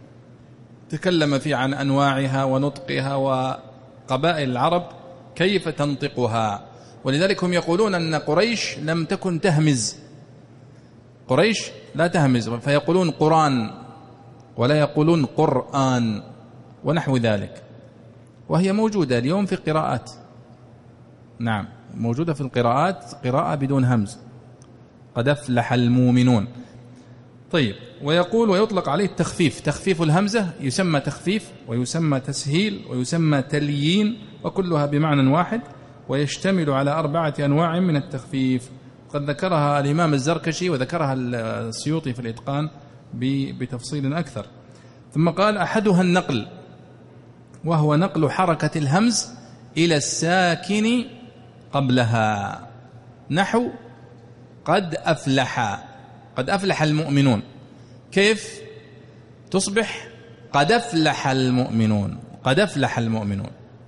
تكلم فيه عن أنواعها ونطقها وقبائل العرب كيف تنطقها. ولذلك هم يقولون أن قريش لم تكن تهمز، قريش لا تهمز، فيقولون قرآن ولا يقولون قرآن ونحو ذلك، وهي موجودة اليوم في قراءات. نعم، موجودة في القراءات قراءة بدون همز، قد أفلح المؤمنون. طيب، ويقول ويطلق عليه التخفيف، تخفيف الهمزة يسمى تخفيف ويسمى تسهيل ويسمى تليين، وكلها بمعنى واحد، ويشتمل على 4 أنواع من التخفيف، قد ذكرها الإمام الزركشي وذكرها السيوطي في الإتقان بتفصيل أكثر. ثم قال أحدها النقل، وهو نقل حركة الهمز إلى الساكن قبلها، نحو قد أفلح، قد أفلح المؤمنون. كيف تصبح قد أفلح المؤمنون؟ قد أفلح المؤمنون،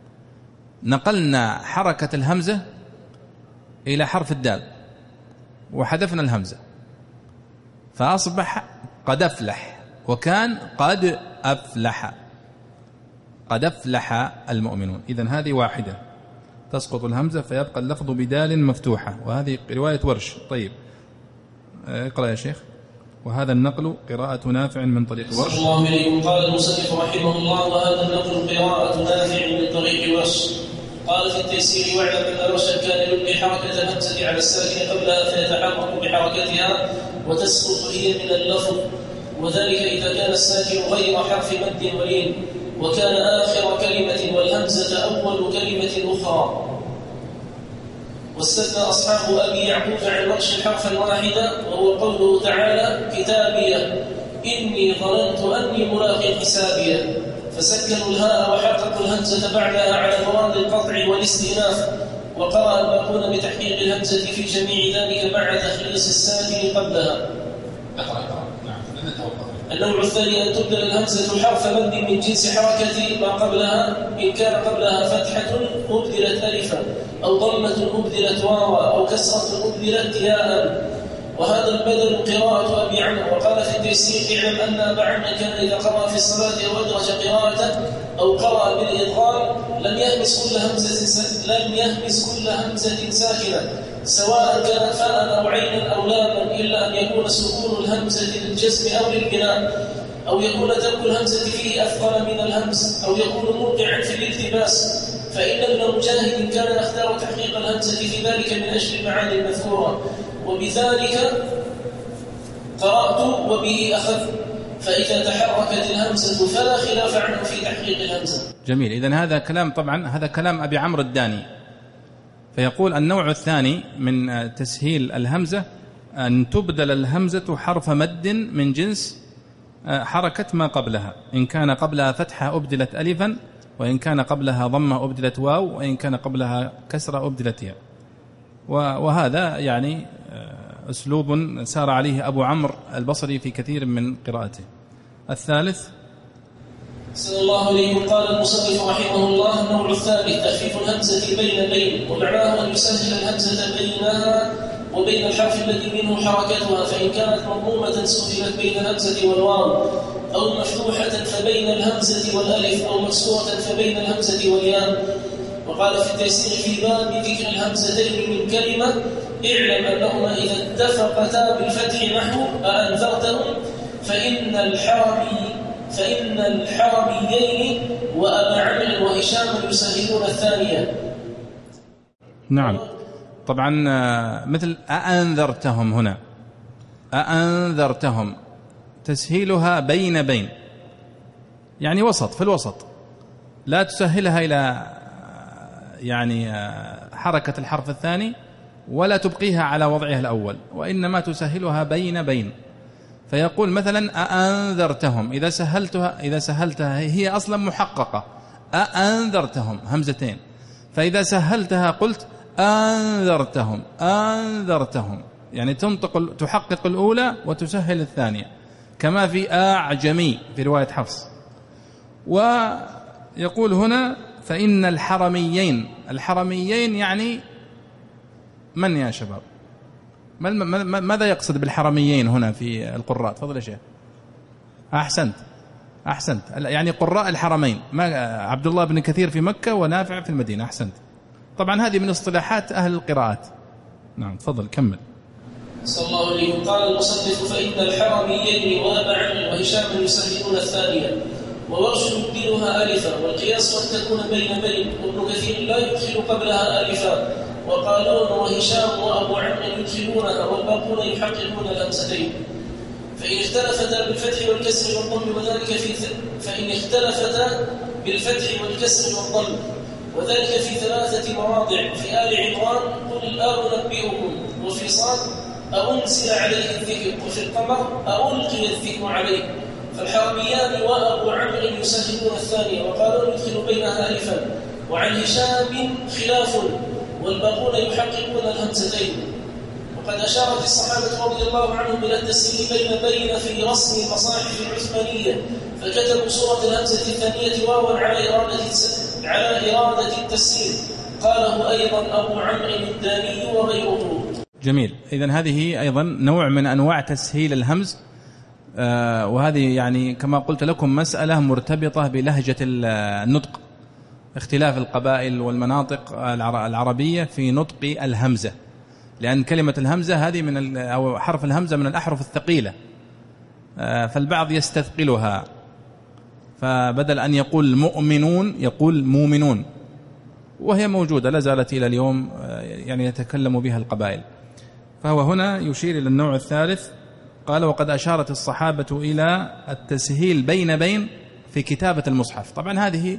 نقلنا حركة الهمزة إلى حرف الدال وحذفنا الهمزة فأصبح قد أفلح، وكان قد أفلح، قد أفلح المؤمنون. إذن هذه واحدة، تسقط الهمزة فيبقى اللفظ بدال مفتوحة، وهذه رواية ورش. طيب، اقرأ يا شيخ. وهذا النقل قراءة نافع من طريق ورش. الله عليكم. قال المصنف رحمه الله: وهذا النقل قراءة نافع من طريق ورش. قال في التيسير: واعلم أن رشا كان يلقي حركة الهمزة على الساكن قبلها فيتحرك بحركتها وتسقط هي من اللفظ، وذلك إذا كان الساكن غير حرف مد ولين، وكان آخر كلمة والهمزة أول كلمة أخرى. واستثنى أصحاب أبي يعقوب عن ورش حرفا واحدا، وهو قوله تعالى: كتابية إني ظننت أني ملاق حسابية، فسكنوا الهاء وحققوا الهمزة بعدها على مراد القطع والاستئناف، وقرأ الباقون بتحقيق الهمزة في جميع ذلك مع تخليص الساكن قبلها. النوع الثاني أن تبدل الهمزة حرف مد من جنس حركة ما قبلها، إن كان قبلها فتحة أبدلت ألفا، أو ضمة أبدلت واوا، أو كسرة أبدلت ياء. وهذا البدل قراءة أبي عمرو. وقال في التيسير: اعلم أن أبا عمرو كان إذا قرأ في الصلاة أو أدرج قراءته أو قرأ بالإدغام لم يهمس كل همزة ساكنة، سواء كانت فاء أو عينا أو لاما، إلا أن يكون سكون الهمزة للجزم أو للبناء، أو يكون ترك الهمزة فيه أثقل من الهمز، أو يكون موقعا في الالتباس. فإن ابن مجاهد كان يختار تحقيق الهمزة في ذلك من أجل المعاني المذكورة، وبذلك قرأت وبه أخذ، فإذا تحركت الهمزة فلا خلاف عنه في تحقيق الهمزة. جميل. إذن هذا كلام، طبعا هذا كلام أبي عمرو الداني. فيقول النوع الثاني من تسهيل الهمزة أن تبدل الهمزة حرف مد من جنس حركة ما قبلها، إن كان قبلها فتحة أبدلت ألفا، وإن كان قبلها ضمة أبدلت واو، وإن كان قبلها كسرة أبدلت ياء. وهذا يعني أسلوب سار عليه أبو عمرو البصري في كثير من قراءته. الثالث صلى الله عليه وسلم. قال المصنف رحمه الله: النوع الثالث تخفيف الهمزة بين، ومعناه أن يسهل الهمزة بينها وبين الحرف الذي منه حركتها، فإن كانت مضمومة سهلت بين الهمزة والواو، أو مفتوحة فبين الهمزة والألف، أو مكسورة فبين الهمزة والياء. وقال في التيسير في باب ذكر الهمزتين من كلمة: اعلم أنهما إذا اتفقتا بالفتح نحو أأنذرتهم فإن الحرميين وأبا عمرو وهشام يسهلون الثانية. نعم، طبعا مثل أأنذرتهم، هنا أأنذرتهم تسهيلها بين، يعني وسط، في الوسط، لا تسهلها إلى يعني حركة الحرف الثاني، ولا تبقيها على وضعها الأول، وإنما تسهلها بين. فيقول مثلا أأنذرتهم، إذا سهلتها هي أصلا محققة، أأنذرتهم همزتين، فإذا سهلتها قلت أنذرتهم، يعني تحقق الأولى وتسهل الثانية، كما في أعجمي في رواية حفص. ويقول هنا فإن الحرميين يعني من يا شباب؟ ماذا يقصد بالحرميين هنا في القراء؟ تفضل يا شيخ. أحسنت، يعني قراء الحرمين، عبد الله بن كثير في مكة ونافع في المدينة. أحسنت. طبعا هذه من اصطلاحات أهل القراءات. نعم، تفضل كمل. صلى الله عليه وسلم. قال المصنف: فإن الحرميين وأبا عمرو وهشام يسهلون الثانية، وورش يبدلها ألفا، والقياس أن تكون بين، وابن كثير لا يدخل قبلها ألفا، وقالون وهشام وأبو عمرو يدخلونها، والباقون يحققون الهمزتين. فإن اختلفتا بالفتح والكسر والضم، وذلك في 3 مواضع: في آل عمران قل أنبئكم، وفي صاد أنزل عليه الذكر، وفي القمر ألقي الذكر عليه. فالحرميان وأبو عمرو يسهلون الثانية، وقالوا يدخل بينها ألفا. وعن هشام خلاف، والباقون يحققون الهمزتين. وقد أشارت الصحابة رضي الله عنهم إلى التسهيل بين في رسم المصاحف العثمانية، فكتبوا صورة الهمزة الثانية واوا على إرادة التسهيل. قاله أيضا أبو عمرو الداني وغيره. جميل. إذن هذه أيضا نوع من أنواع تسهيل الهمز، وهذه يعني كما قلت لكم مسألة مرتبطة بلهجة النطق، اختلاف القبائل والمناطق العربية في نطق الهمزة، لأن كلمة الهمزة هذه أو حرف الهمزة من الأحرف الثقيلة، فالبعض يستثقلها، فبدل أن يقول مؤمنون يقول مؤمنون، وهي موجودة لا زالت إلى اليوم يعني يتكلم بها القبائل. فهو هنا يشير إلى النوع الثالث. قال: وقد أشارت الصحابة إلى التسهيل بين في كتابة المصحف. طبعا هذه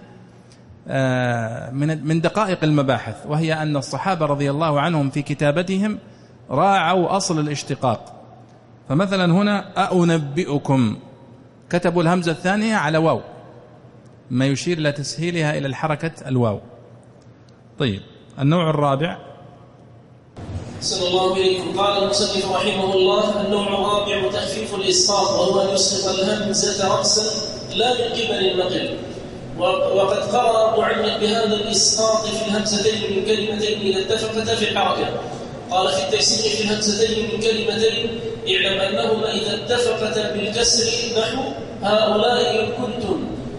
من دقائق المباحث، وهي أن الصحابة رضي الله عنهم في كتابتهم راعوا أصل الاشتقاق. فمثلا هنا أنبئكم كتبوا الهمزة الثانية على واو، ما يشير إلى تسهيلها إلى الحركة الواو. طيب، النوع الرابع. صلى الله عليكم. قال المصنف رحمه الله: النوع الرابع تخفيف الإسقاط، وهو أن يسقط الهمزة رأسا لا من قبل النقل. وقد قرأ أبو عمرو بهذا الإسقاط في الهمزتين من كلمتين إذا اتفقتا في الحركة. قال في التيسير في الهمزتين من كلمتين: اعلم أنهما إذا اتفقتا بالكسر نحو هؤلاء إن كنتم،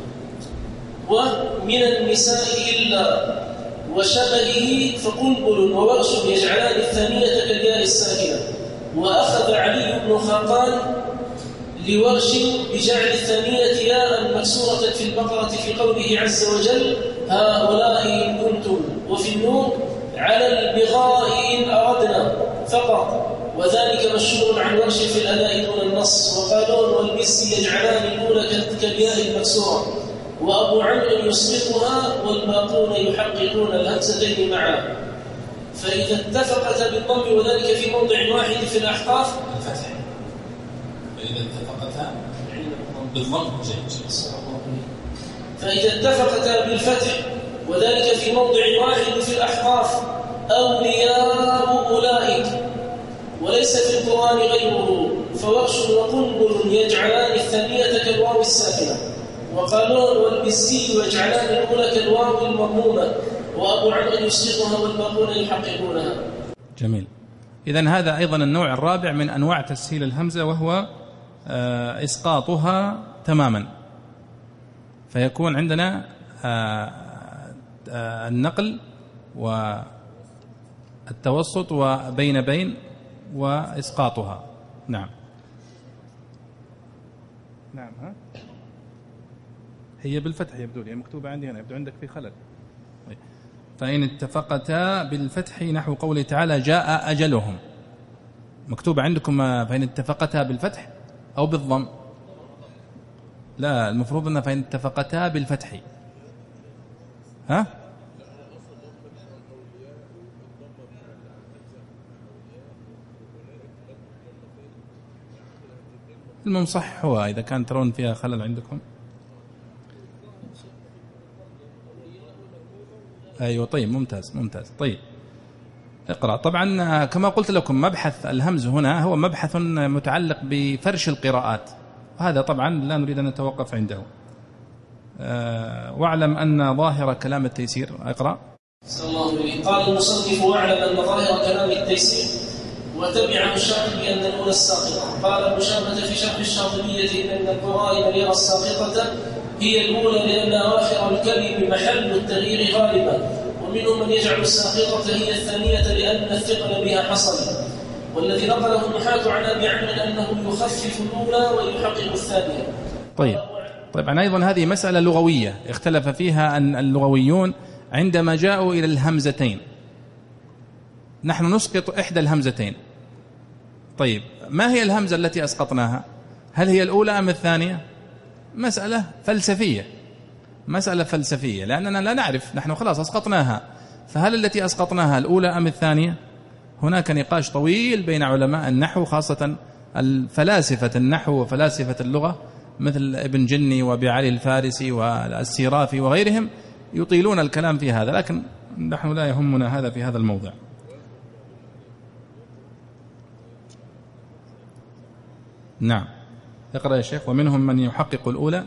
ومن النساء إلا، وشبهه فقنبل وورش يجعلان الثانية كالياء الساكنة. وأخذ علي بن خاقان لورش بجعل الثانية ياء مكسورة في البقرة في قوله عز وجل: هؤلاء إن كنتم، وفي النور على البغاء إن أردنا فقط، وذلك مشهور عن ورش في الأداء دون النص. وقالون والمزي يجعلان الأولى كالياء المكسورة، وأبو عمرو يسقطها، والباقون يحققون الهمزتين معا. فإذا اتفقتا بالضم، وذلك في موضع واحد في الأحقاف الفتح. فإذا اتفقتا بالضم فإذا اتفقتا بالفتح، وذلك في موضع واحد في الأحقاف: أولياء أولئك، وليس في القرآن غيره. فورش وقنبل يجعلان الثانية كالواو الساكنة، وقالون والبزي يجعلان الأولى كالواو المضمومة، وأبو عمرو يسقطها والباقون يحققونها. جميل. إذن هذا أيضا النوع الرابع من أنواع تسهيل الهمزة، وهو إسقاطها تماما، فيكون عندنا النقل والتوسط وبين بين وإسقاطها. نعم نعم. هي بالفتح يبدو لي، مكتوبة عندي هنا، يبدو عندك في خلل. فإن اتفقتا بالفتح نحو قوله تعالى: جاء أجلهم. مكتوبة عندكم فإن اتفقتا بالفتح أو بالضم؟ لا، المفروض أن فإن اتفقتا بالفتح. ها؟ المصح هو إذا كان ترون فيها خلل عندكم. أيوة طيب، ممتاز ممتاز. طيب اقرأ. طبعا كما قلت لكم مبحث الهمز هنا هو مبحث متعلق بفرش القراءات، وهذا طبعا لا نريد أن نتوقف عنده. واعلم أن ظاهر كلام التيسير. اقرأ. صلى الله عليه. قال المصنف: واعلم أن ظاهر كلام التيسير وتبعه الشاطبي بأن الأولى الساقطة. قال ابن شامة في شرح الشاطبية: إن القرائن يرى الساقطة هي الأولى لأن آخر الكلم محل التغيير غالبا، ومنهم من يجعل الساقطة هي الثانية لأن الثقل بها حصل. والذي نقله النحاة عن أبي عمرو أنه يخفف الأولى ويحقق الثانية. طيب طبعا أيضا هذه مسألة لغوية اختلف فيها أن اللغويون عندما جاءوا إلى الهمزتين. نحن نسقط إحدى الهمزتين. طيب ما هي الهمزة التي أسقطناها؟ هل هي الأولى أم الثانية؟ مسألة فلسفية، لأننا لا نعرف، نحن خلاص أسقطناها، فهل التي أسقطناها الأولى أم الثانية؟ هناك نقاش طويل بين علماء النحو، خاصة الفلاسفة النحو وفلاسفة اللغة مثل ابن جني وأبي علي الفارسي والسيرافي وغيرهم، يطيلون الكلام في هذا، لكن نحن لا يهمنا هذا في هذا الموضع. نعم اقرأ يا شيخ. ومنهم من يحقق الأولى.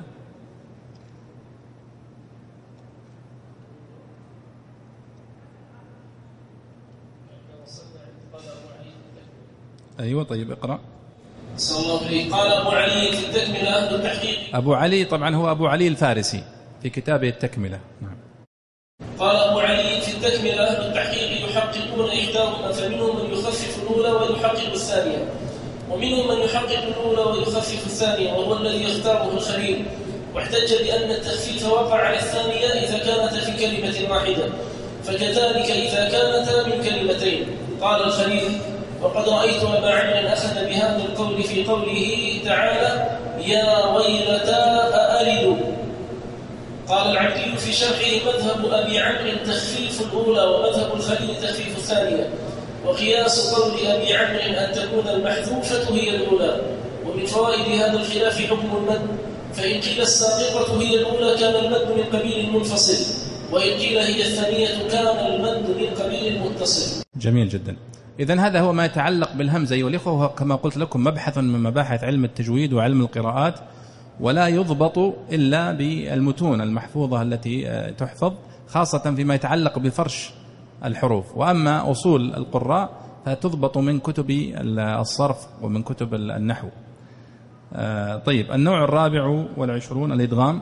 أيوة طيب اقرأ. صلى الله عليه. قال أبو علي في التكملة أهل التحقيق. أبو علي طبعا هو أبو علي الفارسي في كتابه التكملة. نعم. قال أبو علي في التكملة أهل التحقيق يحققون إحداهما، فمنهم من يخفف الأولى ويحقق الثانية، ومنهم من يحقق الأولى ويخفف الثانية، وهو الذي يختاره الخليل، واحتج بأن التخفيف وقع على الثانية إذا كانت في كلمة واحدة، فكذلك إذا كانتا من كلمتين. قال الخليل: وقد رأيت أبا عمرو أخذ بهذا القول في قوله تعالى: يا ويلتا أألد. قال العبدي في شرحه: مذهب أبي عمرو تخفيف الأولى، ومذهب الخليل تخفيف الثانية، وقياس قول أبي عمرو أن تكون المحذوفة هي الأولى. ومن فوائد هذا الخلاف حكم المد، فإن قيل الساقطة هي الأولى كان المد من قبيل المنفصل، وإن قيل هي الثانية كان المد من قبيل المتصل. جميل جدا. إذن هذا هو ما يتعلق بالهمزة أيها الإخوة، وهو كما قلت لكم مبحث من مباحث علم التجويد وعلم القراءات، ولا يضبط إلا بالمتون المحفوظة التي تحفظ، خاصة فيما يتعلق بفرش الحروف. وأما أصول القراء فتضبط من كتب الصرف ومن كتب النحو. طيب، النوع 24 الإدغام.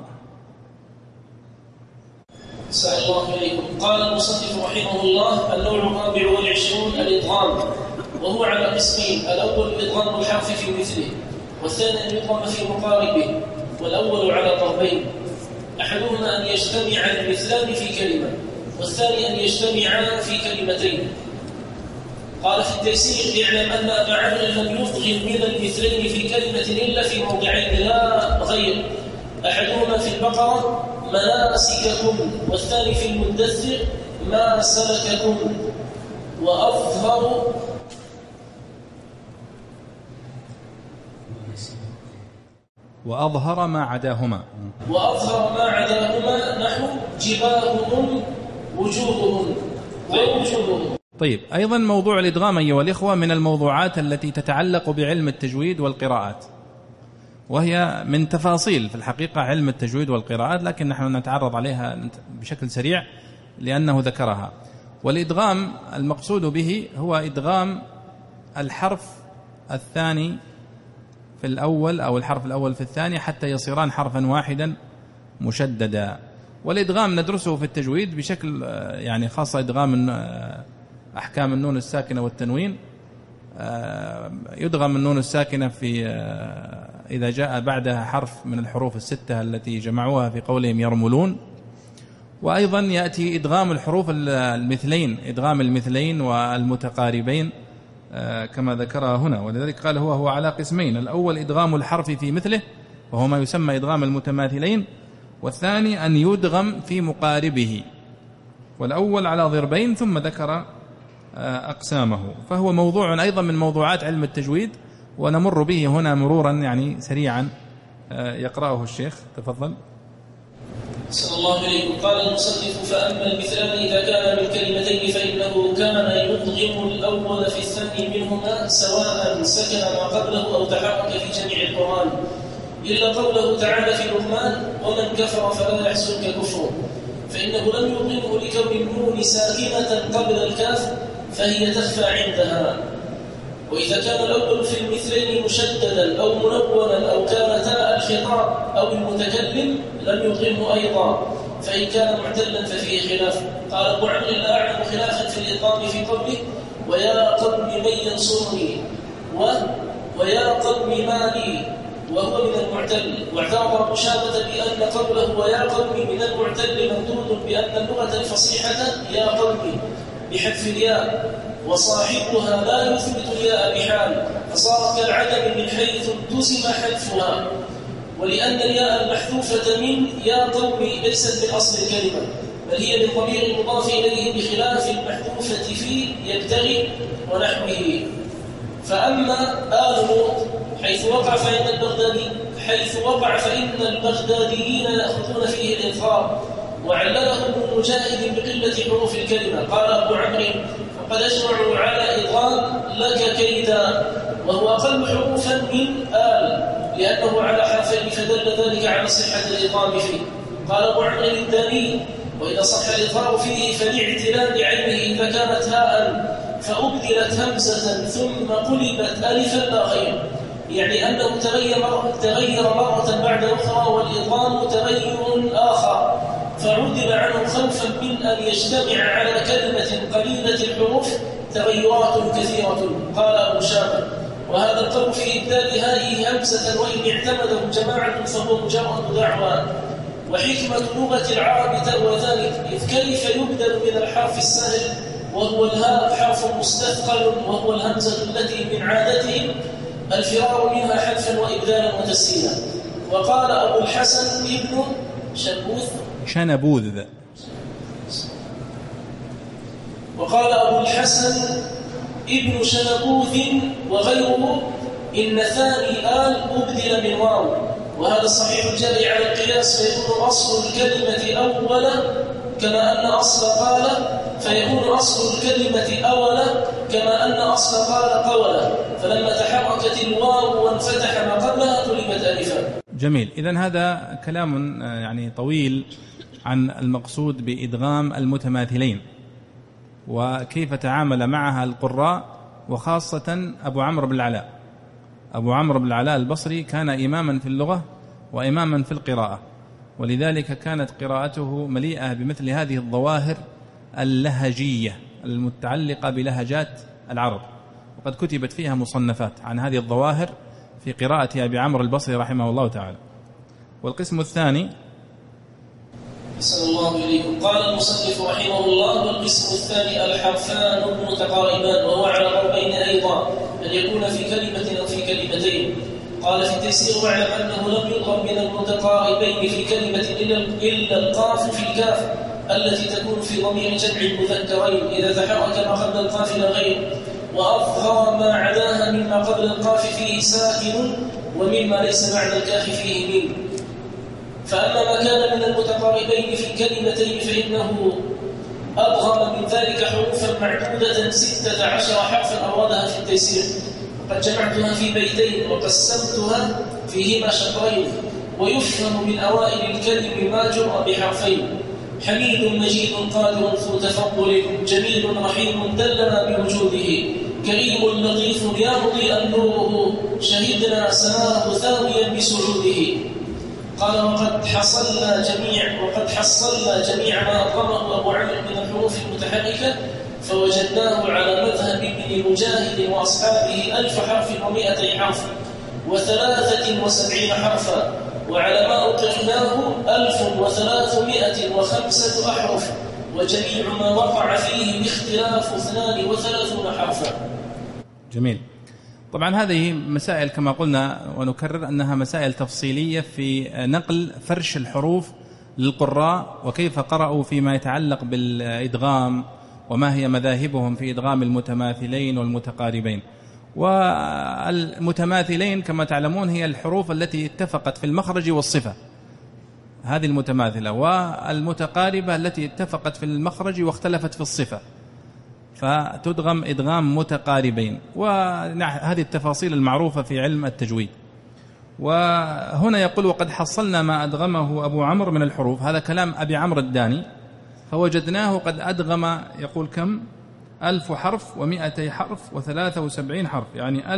أحسن الله إليكم. قال المصنف رحمه الله: النوع 24 الإدغام، وهو على قسمين: الأول إدغام الحرف في مثله، والثاني أن يدغم في مقاربه. والأول على ضربين: أحدهما أن يجتمع المثلان في كلمة، والثاني أن يجتمعا في كلمتين. قال في التيسير: اعلم أن أبا عمرو لم يدغم من المثلين في كلمة إلا في موضعين لا غير، أحدهما في البقرة مناسككم، والثاني في المدثر ما سلككم. وأظهر ما عداهما نحو جباههم وجوههم ووجوههم. طيب، أيضا موضوع الإدغام أيها الإخوة من الموضوعات التي تتعلق بعلم التجويد والقراءات، وهي من تفاصيل في الحقيقة علم التجويد والقراءات، لكن نحن نتعرض عليها بشكل سريع لأنه ذكرها. والإدغام المقصود به هو إدغام الحرف الثاني في الأول أو الحرف الأول في الثاني حتى يصيران حرفا واحدا مشددا. والإدغام ندرسه في التجويد بشكل يعني خاصة إدغام أحكام النون الساكنة والتنوين. يدغم النون الساكنة في إذا جاء بعدها حرف من الحروف الستة التي جمعوها في قولهم يرملون. وأيضا يأتي إدغام الحروف المثلين، إدغام المثلين والمتقاربين كما ذكرها هنا. ولذلك قال هو على قسمين: الأول إدغام الحرف في مثله وهو ما يسمى إدغام المتماثلين، والثاني أن يدغم في مقاربه. والأول على ضربين، ثم ذكر أقسامه. فهو موضوع أيضا من موضوعات علم التجويد، ونمر به هنا مرورا يعني سريعا يقرأه الشيخ. تفضل. صلى الله عليه. قال المصنف: فأما المثلان إذا كان من كلمتين فإنه كان يدغم الأول في الثاني منهما سواء سكن ما قبله أو تحرك في جميع القرآن، إلا قوله تعالى في لقمان: ومن كفر فلا يحزنك كفره، فإنه لم يدغمه لكون النون ساكنة قبل الكاف فهي تخفى عندها. وإذا كان الأول في المثلين مشددا أو منونا أو كان تاء الخطاب أو المتكلم لم يدغمه أيضا، فإن كان معتلا ففيه خلاف. قال أبو عمرو: لا أعلم خلافا في الإدغام في قوله ويا قوم من ينصرني ويا قوم مالي، وهو من المعتل. واعترض أبو شامة بأن قوله ويا قوم من المعتل مردود بأن اللغة الفصيحة يا قوم بحذف الياء، وصاحبها لا يثبت الياء بحال، فصارت كالعدم من حيث التزم حذفها. ولأن الياء المحذوفة من يا قوم ليست من أصل الكلمة، بل هي من ضمير المضاف إليه بخلاف المحذوفة في يبتغي ونحوه. فأما آل لوط حيث وقع فإن البغداديين يأخذون فيه الإظهار، وعلله ابن مجاهد بقلة حروف الكلمة. قال أبو عمرو: وقد أجمعوا على إضغام لك كيدا، وهو أقل حروفا من آل لأنه على حرفين، فدل ذلك على صحة الإضغام فيه. قال أبو عمرو الداني: وإذا صح الإظهار فيه فلاعتلال عينه إذا كانت هاء فأبدلت همزة ثم قلبت ألفا لا غير، يعني أنه تغير مرة بعد أخرى، والإضغام تغير آخر، فعدل عنه خوفا من أن يجتمع على كلمة قليلة الحروف تغيرات كثيرة. قال أبو شامة: وهذا القول في إبدال هذه همزة وإن اعتمده جماعة فهو مجرد دعوى، وحكمة لغة العرب تروى ذلك، إذ كيف يبدل من الحرف السهل وهو الهاء حرف مستثقل وهو الهمزة التي من عادتهم الفرار منها حذفا وإبدالا وتسهيلا. وقال أبو الحسن ابن شنبوذ وقال أبو الحسن ابن شنبوذ وغيره: إن ثاني آل أبدل من واو، وهذا الصحيح الجري على القياس، فيكون أصل الكلمة أولا كما أن أصل قال فيكون أصل الكلمة أولا كما أن أصل قال قولا، فلما تحركت الواو وانفتح ما قبلها قلبت ألفا. جميل. إذن هذا كلام يعني طويل عن المقصود بإدغام المتماثلين وكيف تعامل معها القراء، وخاصة أبو عمرو بن العلاء. أبو عمرو بن العلاء البصري كان إماما في اللغة وإماما في القراءة، ولذلك كانت قراءته مليئة بمثل هذه الظواهر اللهجية المتعلقة بلهجات العرب، وقد كتبت فيها مصنفات عن هذه الظواهر في قراءة أبي عمرو البصري رحمه الله تعالى. والقسم الثاني صلى الله عليكم. قال المصنف رحمه الله: والقسم الثاني الحرفان المتقاربان، وهو على ضربين أيضا، أن يكون في كلمة أو في كلمتين. قال في التيسير: واعلم أنه لم يضرب من المتقاربين في كلمة إلا القاف في الكاف التي تكون في ضمير جمع المذكرين إذا تحرك ما قبل القاف إلى غير، وأظهر ما عداها مما قبل القاف فيه ساكن ومما ليس بعد الكاف فيه من. فأما ما كان من المتقاربين في الكلمتين فإنه أبغم من ذلك حروفا معدودة 16 حرفا أوردها في التيسير، وقد جمعتها في بيتين وقسمتها فيهما شطرين، ويفهم من أوائل الكلم ما جرى بحرفين: حميد مجيد قادر ذو تفضل جميل رحيم دلنا بوجوده كريم لطيف يا مضيئا نوره شهدنا سماه ثاويا بسعوده. قال: وقد حصلنا جميع ما أضرمه أبو عمرو من الحروف المتحركة فوجدناه على مذهب ابن مجاهد وأصحابه 1000 حرف و200 حرف و73 حرفا، وعلى ما أقرناه 1305 أحرف، وجميع ما وقع فيه باختلاف 32 حرفا. جميل. طبعا هذه مسائل كما قلنا ونكرر أنها مسائل تفصيلية في نقل فرش الحروف للقراء وكيف قرأوا فيما يتعلق بالإدغام وما هي مذاهبهم في إدغام المتماثلين والمتقاربين. والمتماثلين كما تعلمون هي الحروف التي اتفقت في المخرج والصفة، هذه المتماثلة، والمتقاربة التي اتفقت في المخرج واختلفت في الصفة، فتدغم إدغام متقاربين. وهذه التفاصيل المعروفة في علم التجويد. وهنا يقول: وقد حصلنا ما أدغمه أبو عمرو من الحروف. هذا كلام أبي عمرو الداني. فوجدناه قد أدغم، يقول كم؟ 1000 حرف و200 حرف و73 حرف، يعني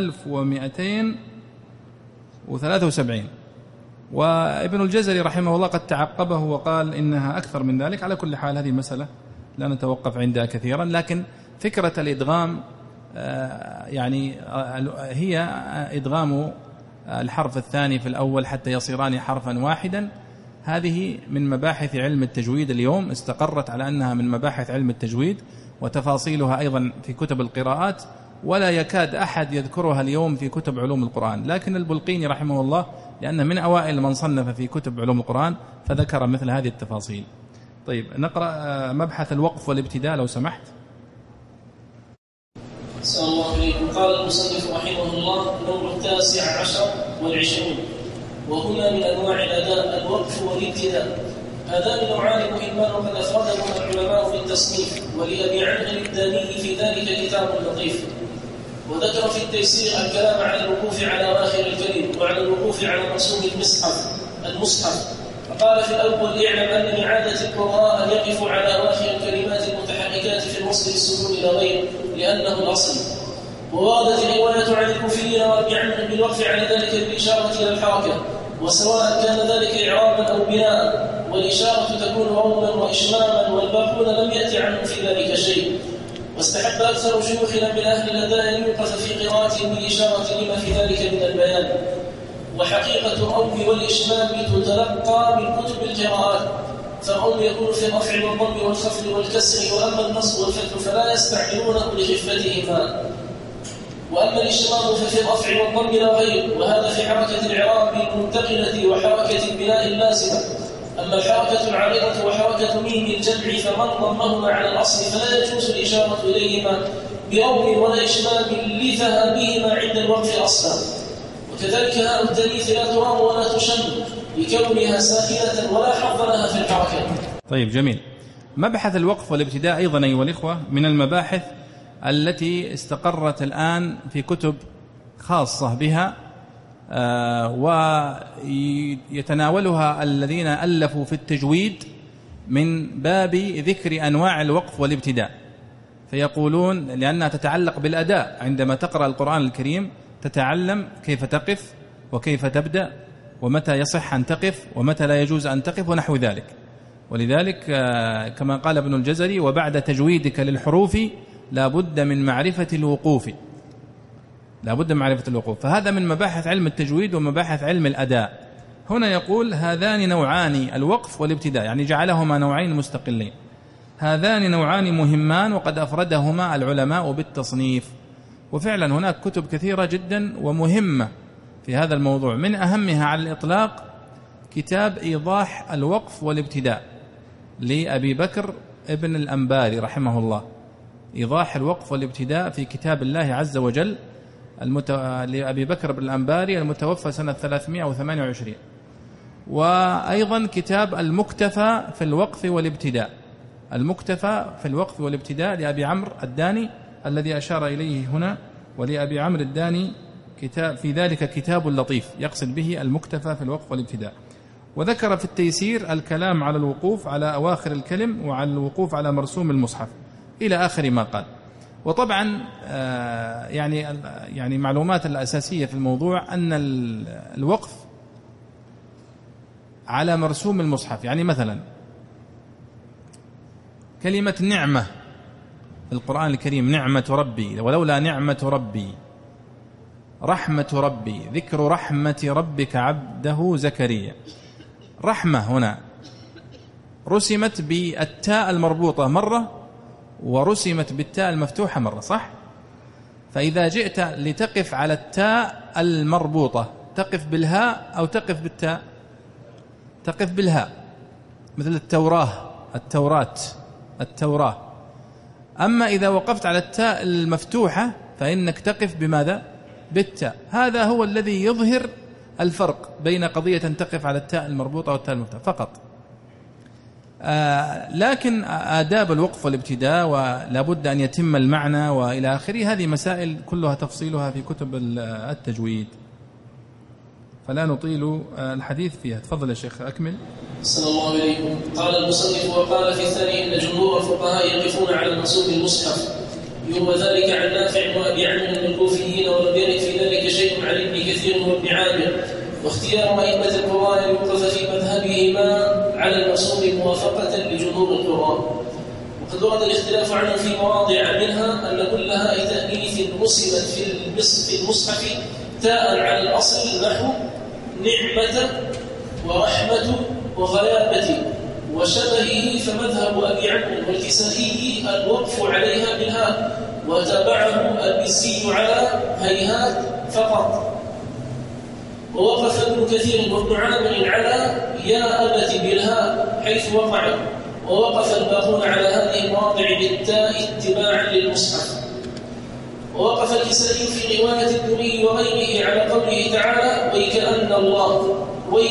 1273. وابن الجزري رحمه الله قد تعقبه وقال إنها أكثر من ذلك. على كل حال هذه مسألة لا نتوقف عندها كثيرا، لكن فكرة الإدغام يعني هي إدغام الحرف الثاني في الأول حتى يصيران حرفا واحدا. هذه من مباحث علم التجويد اليوم، استقرت على أنها من مباحث علم التجويد، وتفاصيلها أيضا في كتب القراءات، ولا يكاد أحد يذكرها اليوم في كتب علوم القرآن. لكن البلقيني رحمه الله لأن من أوائل من صنف في كتب علوم القرآن فذكر مثل هذه التفاصيل. طيب نقرأ مبحث الوقف والابتداء لو سمحت. صلى الله عليكم. قال المصنف رحمه الله: النوع 19 وهما من أنواع الأداء الوقف والابتداء. هذان نوعان مهمان وقد أفردهما العلماء بالتصنيف، ولأبي عمرو الداني في ذلك كتاب لطيف. وذكر في التيسير الكلام على الوقوف على آخر الكلم وعلى الوقوف على مرسوم المصحف. فقال في الأول: اعلم أن من عادة القراء أن يقفوا على أواخر الكلمات المتحركات في الوصل بالسكون إلى غير، لأنه الأصل. ووردت الرواية عن الكوفيين وأبي عمرو بالوقف على ذلك بالإشارة إلى الحركة، وسواء كان ذلك إعرابا أو بناء، والإشارة تكون روما وإشماما، والباقون لم يأتي عنهم في ذلك شيء. واستحب أكثر شيوخنا من أهل الأداء أن يوقف في قراءتهم بالإشارة لما في ذلك من البيان. وحقيقة الروم والإشمام تتلقى من كتب القراءات، فالروم يكون في الرفع والضم والخفض والكسر، وأما النصب والفتح فلا يستعملونه لخفتهما. وأما الإشمام ففي الرفع والضم لا غير، وهذا في حركة الإعراب المنتقلة وحركة البناء اللازمة. أما الحركة العارضة وحركة ميم الجمع فمن ضمهما على الأصل فلا يجوز الإشارة إليهما بروم ولا إشمام لذهابهما عند الوقف أصلا. وكذلك هاء التانيث لا ترام ولا تشم لكونها ساكنة ولا حظ لها في الحركة. طيب جميل. مبحث الوقف والابتداء أيضا أيها الإخوة من المباحث التي استقرت الآن في كتب خاصة بها، ويتناولها الذين ألفوا في التجويد من باب ذكر أنواع الوقف والابتداء، فيقولون لأنها تتعلق بالأداء، عندما تقرأ القرآن الكريم تتعلم كيف تقف وكيف تبدأ ومتى يصح أن تقف ومتى لا يجوز أن تقف ونحو ذلك. ولذلك كما قال ابن الجزري: وبعد تجويدك للحروف لا بد من معرفة الوقوف، لا بد من معرفة الوقوف. فهذا من مباحث علم التجويد ومباحث علم الأداء. هنا يقول: هذان نوعان الوقف والابتداء، يعني جعلهما نوعين مستقلين. هذان نوعان مهمان وقد أفردهما العلماء بالتصنيف. وفعلا هناك كتب كثيرة جدا ومهمة في هذا الموضوع، من أهمها على الإطلاق كتاب إيضاح الوقف والابتداء لأبي بكر ابن الأنباري رحمه الله، إيضاح الوقف والابتداء في كتاب الله عز وجل لأبي بكر بن الأنباري المتوفى سنة 328. وأيضا كتاب المكتفى في الوقف والابتداء، المكتفى في الوقف والابتداء لأبي عمرو الداني الذي أشار إليه هنا، ولأبي عمرو الداني كتاب في ذلك كتاب لطيف يقصد به المكتفى في الوقف والابتداء. وذكر في التيسير الكلام على الوقوف على أواخر الكلم وعلى الوقوف على مرسوم المصحف إلى آخر ما قال. وطبعا يعني معلومات الأساسية في الموضوع أن الوقف على مرسوم المصحف، يعني مثلا كلمة نعمة في القرآن الكريم: نعمة ربي، ولولا نعمة ربي، رحمة ربي، ذكر رحمة ربك عبده زكريا. رحمة هنا رسمت بالتاء المربوطة مرة ورسمت بالتاء المفتوحة مرة، صح؟ فإذا جئت لتقف على التاء المربوطة تقف بالهاء أو تقف بالتاء؟ تقف بالهاء، مثل التوراة. أما إذا وقفت على التاء المفتوحة فإنك تقف بماذا؟ بالتاء. هذا هو الذي يظهر الفرق بين قضية تقف على التاء المربوطة والتاء المفتوحة فقط. لكن آداب الوقف والابتداء ولا بد أن يتم المعنى وإلى آخره، هذه مسائل كلها تفصيلها في كتب التجويد، فلا نطيل الحديث فيها. تفضل يا شيخ أكمل. صلى الله عليكم. قال المصنف: وقال في الثاني إن جمهور الفقهاء يقفون على منصوب المصحف، يروى ذلك عن نافع وأبي عمرو الكوفيين، ولم يرد في ذلك شيء عن ابن كثير وابن عامر. واختيار أئمة القراء يوقف في مذهبهما على المنصوب موافقة لجمهور القراء. وقد ورد الاختلاف عنه في مواضع، منها أن كل هاء تأنيث رسمت في المصحف تاء على الأصل، نحو نعمة ورحمة وغلابة وشبهه، فمذهب أبي عمرو والكسائي الوقف عليها بالهاء، وتابعه البزي على هيهات فقط. ووقف ابن كثير وابن عامر على يا أبت بالهاء حيث وقع، ووقف الباقون على هذه المواضع بالتاء اتباعا للمصحف. ووقف الكسائي في رواية الدري وغيره على قوله تعالى: ويكأن الله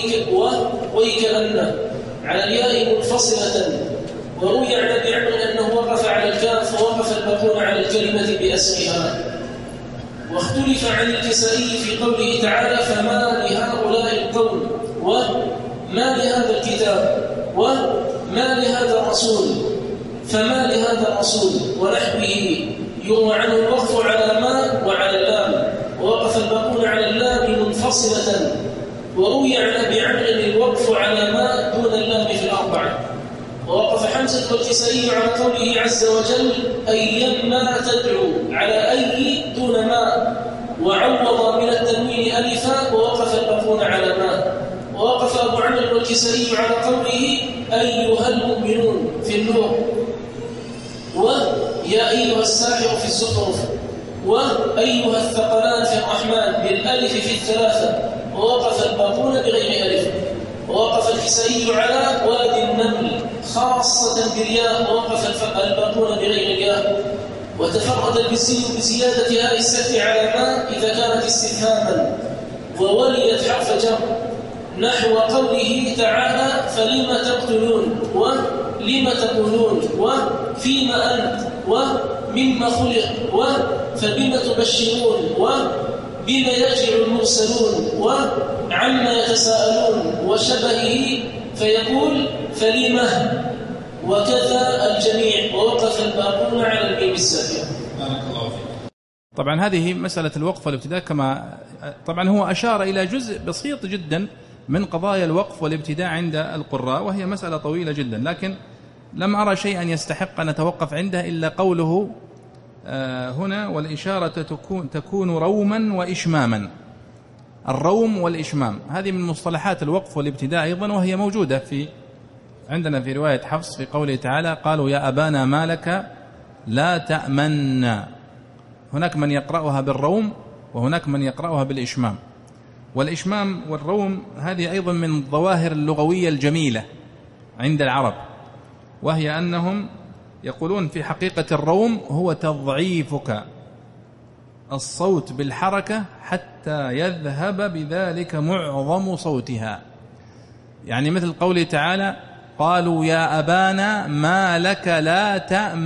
ويكأن على الياء منفصلة. وروي عن ابي عمرو انه وقف على الكاف، ووقف الباقون على الكلمة بأسرها. واختلف عن الكسائي في قوله تعالى: فما لهؤلاء القوم، وما لهذا الكتاب، وما لهذا الرسول، فما لهذا الرسول ونحوه. يروى عنه الوقف على ما وعلى اللام، ووقف الباقون على اللام منفصلة. وروي عن ابي عمرو الوقف على ما دون اللام في الأربعة. ووقف حمزة والكسائي على قوله عز وجل: أيما تدعو، على أي دون ما، وعوض من التنوين ألفا، ووقف الباقون على ما. ووقف أبو عمرو والكسائي على قوله أيها المؤمنون في النور، ويا أيها الساحر في الزخرف، وأيها الثقلان في الرحمن بالألف في الثلاثة، ووقف الباقون بغير ألف. ووقف الكسائي على وادي النمل خاصة بالياء، ووقف الباقون بغير الياء. وتفرد البزي بزيادة هاء السكت على ما إذا كانت استفهاما ووليت حرف جر، نحو قوله تعالى: فلم تقتلون، ولم لم تقولون وفيما أنت ومما خلق فبم تبشرون وبما يرجع المرسلون وعما يتساءلون وشبهه فيقول فلمه وكذا الجميع ووقف الباقون على الميم السابقة. بارك الله فيك. طبعا هذه مسألة الوقف والابتداء كما طبعا هو أشار إلى جزء بسيط جدا من قضايا الوقف والابتداء عند القراء، وهي مسألة طويلة جدا، لكن لم أرى شيئا يستحق أن نتوقف عنده إلا قوله هنا والإشارة تكون روما وإشماما. الروم والإشمام هذه من مصطلحات الوقف والابتداء أيضا، وهي موجودة عندنا في رواية حفص في قوله تعالى قالوا يا أبانا ما لك لا تأمنا. هناك من يقرأها بالروم وهناك من يقرأها بالإشمام. والإشمام والروم هذه أيضا من الظواهر اللغوية الجميلة عند العرب، وهي أنهم يقولون في حقيقة الروم هو تضعيفك الصوت بالحركة حتى يذهب بذلك معظم صوتها. يعني مثل قوله تعالى قالوا يا أبانا ما لك لا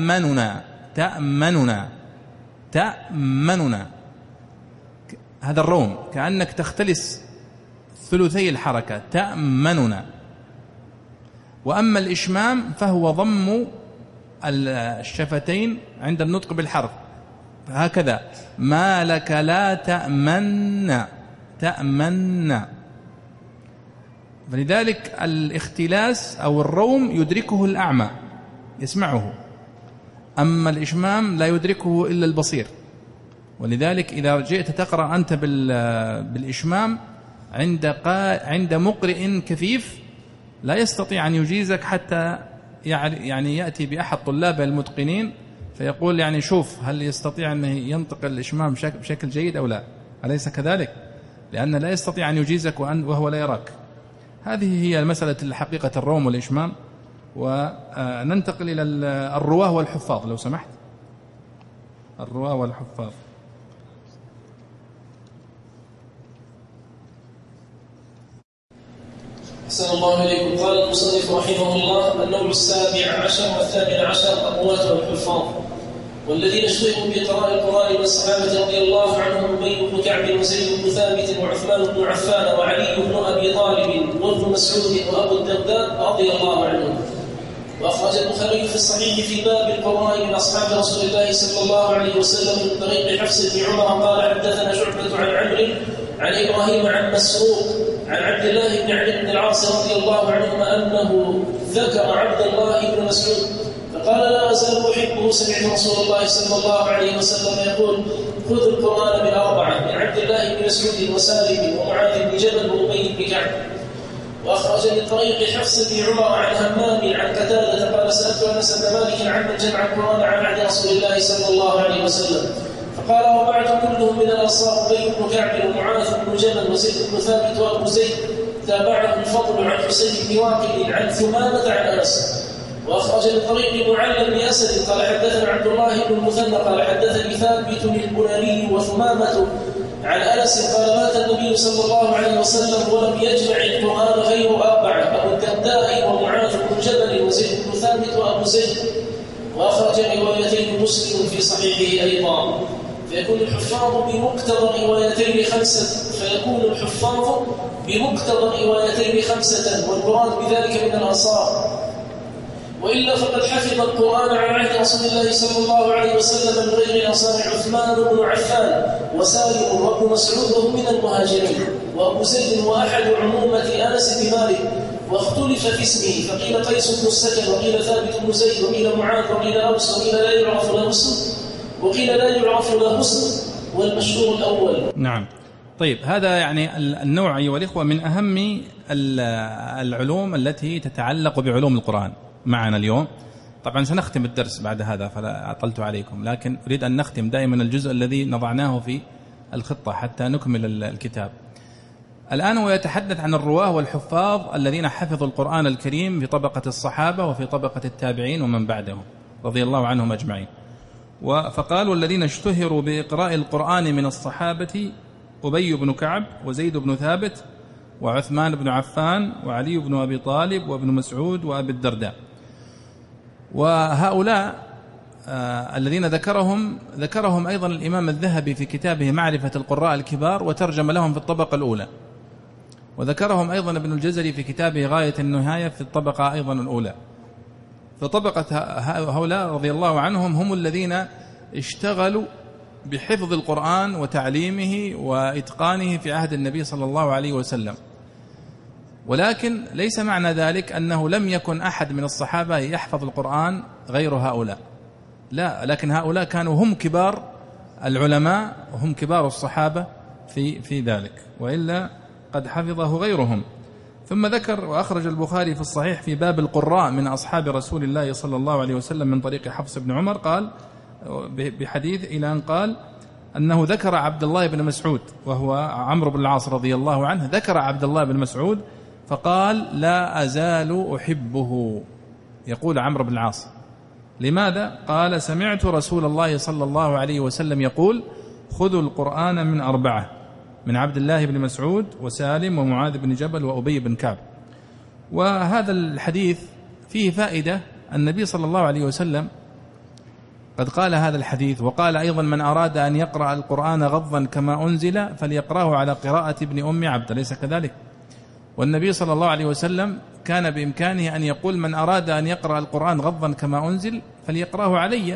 تأمننا. هذا الروم كأنك تختلس ثلثي الحركة تأمننا. وأما الإشمام فهو ضم الشفتين عند النطق بالحرف، هكذا ما لك لا تأمن. فلذلك الاختلاس أو الروم يدركه الأعمى يسمعه، أما الإشمام لا يدركه إلا البصير. ولذلك إذا جئت تقرأ أنت بالإشمام عند مقرئ كفيف لا يستطيع أن يجيزك حتى يعني يأتي بأحد طلاب المتقنين فيقول يعني شوف هل يستطيع أن ينطق الإشمام بشكل جيد أو لا، أليس كذلك؟ لأن لا يستطيع أن يجيزك وهو لا يراك. هذه هي المسألة حقيقة الروم والإشمام. وننتقل إلى الرواه والحفاظ لو سمحت. الرواه والحفاظ. أحسن الله إليكم. قال المصنف رحمه الله النوع 17 و18 الرواة والحفاظ، والذين اشتهروا بقراءة القرآن من الصحابة رضي الله عنهم أبي بن كعب وزيد بن ثابت وعثمان بن عفان وعلي بن أبي طالب وابن مسعود وأبو الدرداء رضي الله عنهم. وأخرج البخاري في الصحيح في باب القراء من أصحاب رسول الله صلى الله عليه وسلم من طريق حفص بن عمر قال حدثنا شعبة عن عمرو عن إبراهيم عن مسروق عن عبد الله بن عمرو بن العاص رضي الله عنهما أنه ذكر عبد الله بن مسعود فقال لا أزال أحبه سمعت رسول الله صلى الله عليه وسلم يقول خذوا القرآن بالأربعة من عبد الله بن مسعود وسالم ومعاذ بن جبل وأبي بن كعب. وأخرج من طريق حفص بن عمر عن همام عن قتادة قال سألت أنس بن مالك عمن جمع القرآن عن عهد رسول الله صلى الله عليه وسلم فقال وبعد كلهم من الأنصار أبي بن كعب ومعاذ بن جبل وزيد بن ثابت وأبو زيد تابعه الفضل عن حسين بن واقد عن ثمامة عن أنس. وأخرج من طريق معل بن أسد قال حدثنا عبد الله بن المثنى قال حدثني ثابت البناني وثمامة عن أنس قال مات النبي صلى الله عليه وسلم ولم يجمع القرآن غير أربعة أبو الدرداء ومعاذ بن جبل وزيد بن ثابت وأبو زيد. وأخرج روايتين مسلم في صحيحه أيضا. فيكون الحفاظ بمقتضى روايتين خمسة والمراد بذلك من الأنصار. وإلا فقد حفظ القرآن عن عهد رسول الله صلى الله عليه وسلم من غير الأنصار عثمان بن عفان وسالم وابن مسعود وهم من المهاجرين وأبو زيد وأحد عمومة أنس بن مالك. واختلف في اسمه فقيل قيس بن السكن وقيل ثابت بن زيد وقيل معاذ وقيل أوس وقيل لا يعرف له اسم والمشهور الأول. نعم. طيب هذا يعني النوع أيها الإخوة من أهم العلوم التي تتعلق بعلوم القرآن معنا اليوم. طبعا سنختم الدرس بعد هذا فلا أطلت عليكم، لكن أريد أن نختم دائما الجزء الذي نضعناه في الخطة حتى نكمل الكتاب. الآن هو يتحدث عن الرواه والحفاظ الذين حفظوا القرآن الكريم في طبقة الصحابة وفي طبقة التابعين ومن بعدهم رضي الله عنهم أجمعين. فقالوا الذين اشتهروا بإقراء القرآن من الصحابة أبي بن كعب وزيد بن ثابت وعثمان بن عفان وعلي بن أبي طالب وابن مسعود وأبي الدرداء. وهؤلاء الذين ذكرهم أيضا الإمام الذهبي في كتابه معرفة القراء الكبار وترجم لهم في الطبقة الأولى، وذكرهم أيضا ابن الجزري في كتابه غاية النهاية في الطبقة أيضا الأولى. فطبقة هؤلاء رضي الله عنهم هم الذين اشتغلوا بحفظ القرآن وتعليمه وإتقانه في عهد النبي صلى الله عليه وسلم. ولكن ليس معنى ذلك أنه لم يكن أحد من الصحابة يحفظ القرآن غير هؤلاء، لا، لكن هؤلاء كانوا هم كبار العلماء وهم كبار الصحابة في ذلك، وإلا قد حفظه غيرهم. ثم ذكر وأخرج البخاري في الصحيح في باب القراء من أصحاب رسول الله صلى الله عليه وسلم من طريق حفص بن عمر، قال بحديث إلى أن قال أنه ذكر عبد الله بن مسعود وهو عمرو بن العاص رضي الله عنه، ذكر عبد الله بن مسعود فقال لا أزال أحبه، يقول عمرو بن العاص. لماذا؟ قال سمعت رسول الله صلى الله عليه وسلم يقول خذوا القرآن من 4، من عبد الله بن مسعود وسالم ومعاذ بن جبل وأبي بن كعب. وهذا الحديث فيه فائدة. النبي صلى الله عليه وسلم قد قال هذا الحديث، وقال أيضا من أراد أن يقرأ القرآن غضا كما أنزل فليقرأه على قراءة ابن أم عبد، ليس كذلك؟ والنبي صلى الله عليه وسلم كان بإمكانه أن يقول من أراد أن يقرأ القرآن غضا كما أنزل فليقرأه علي.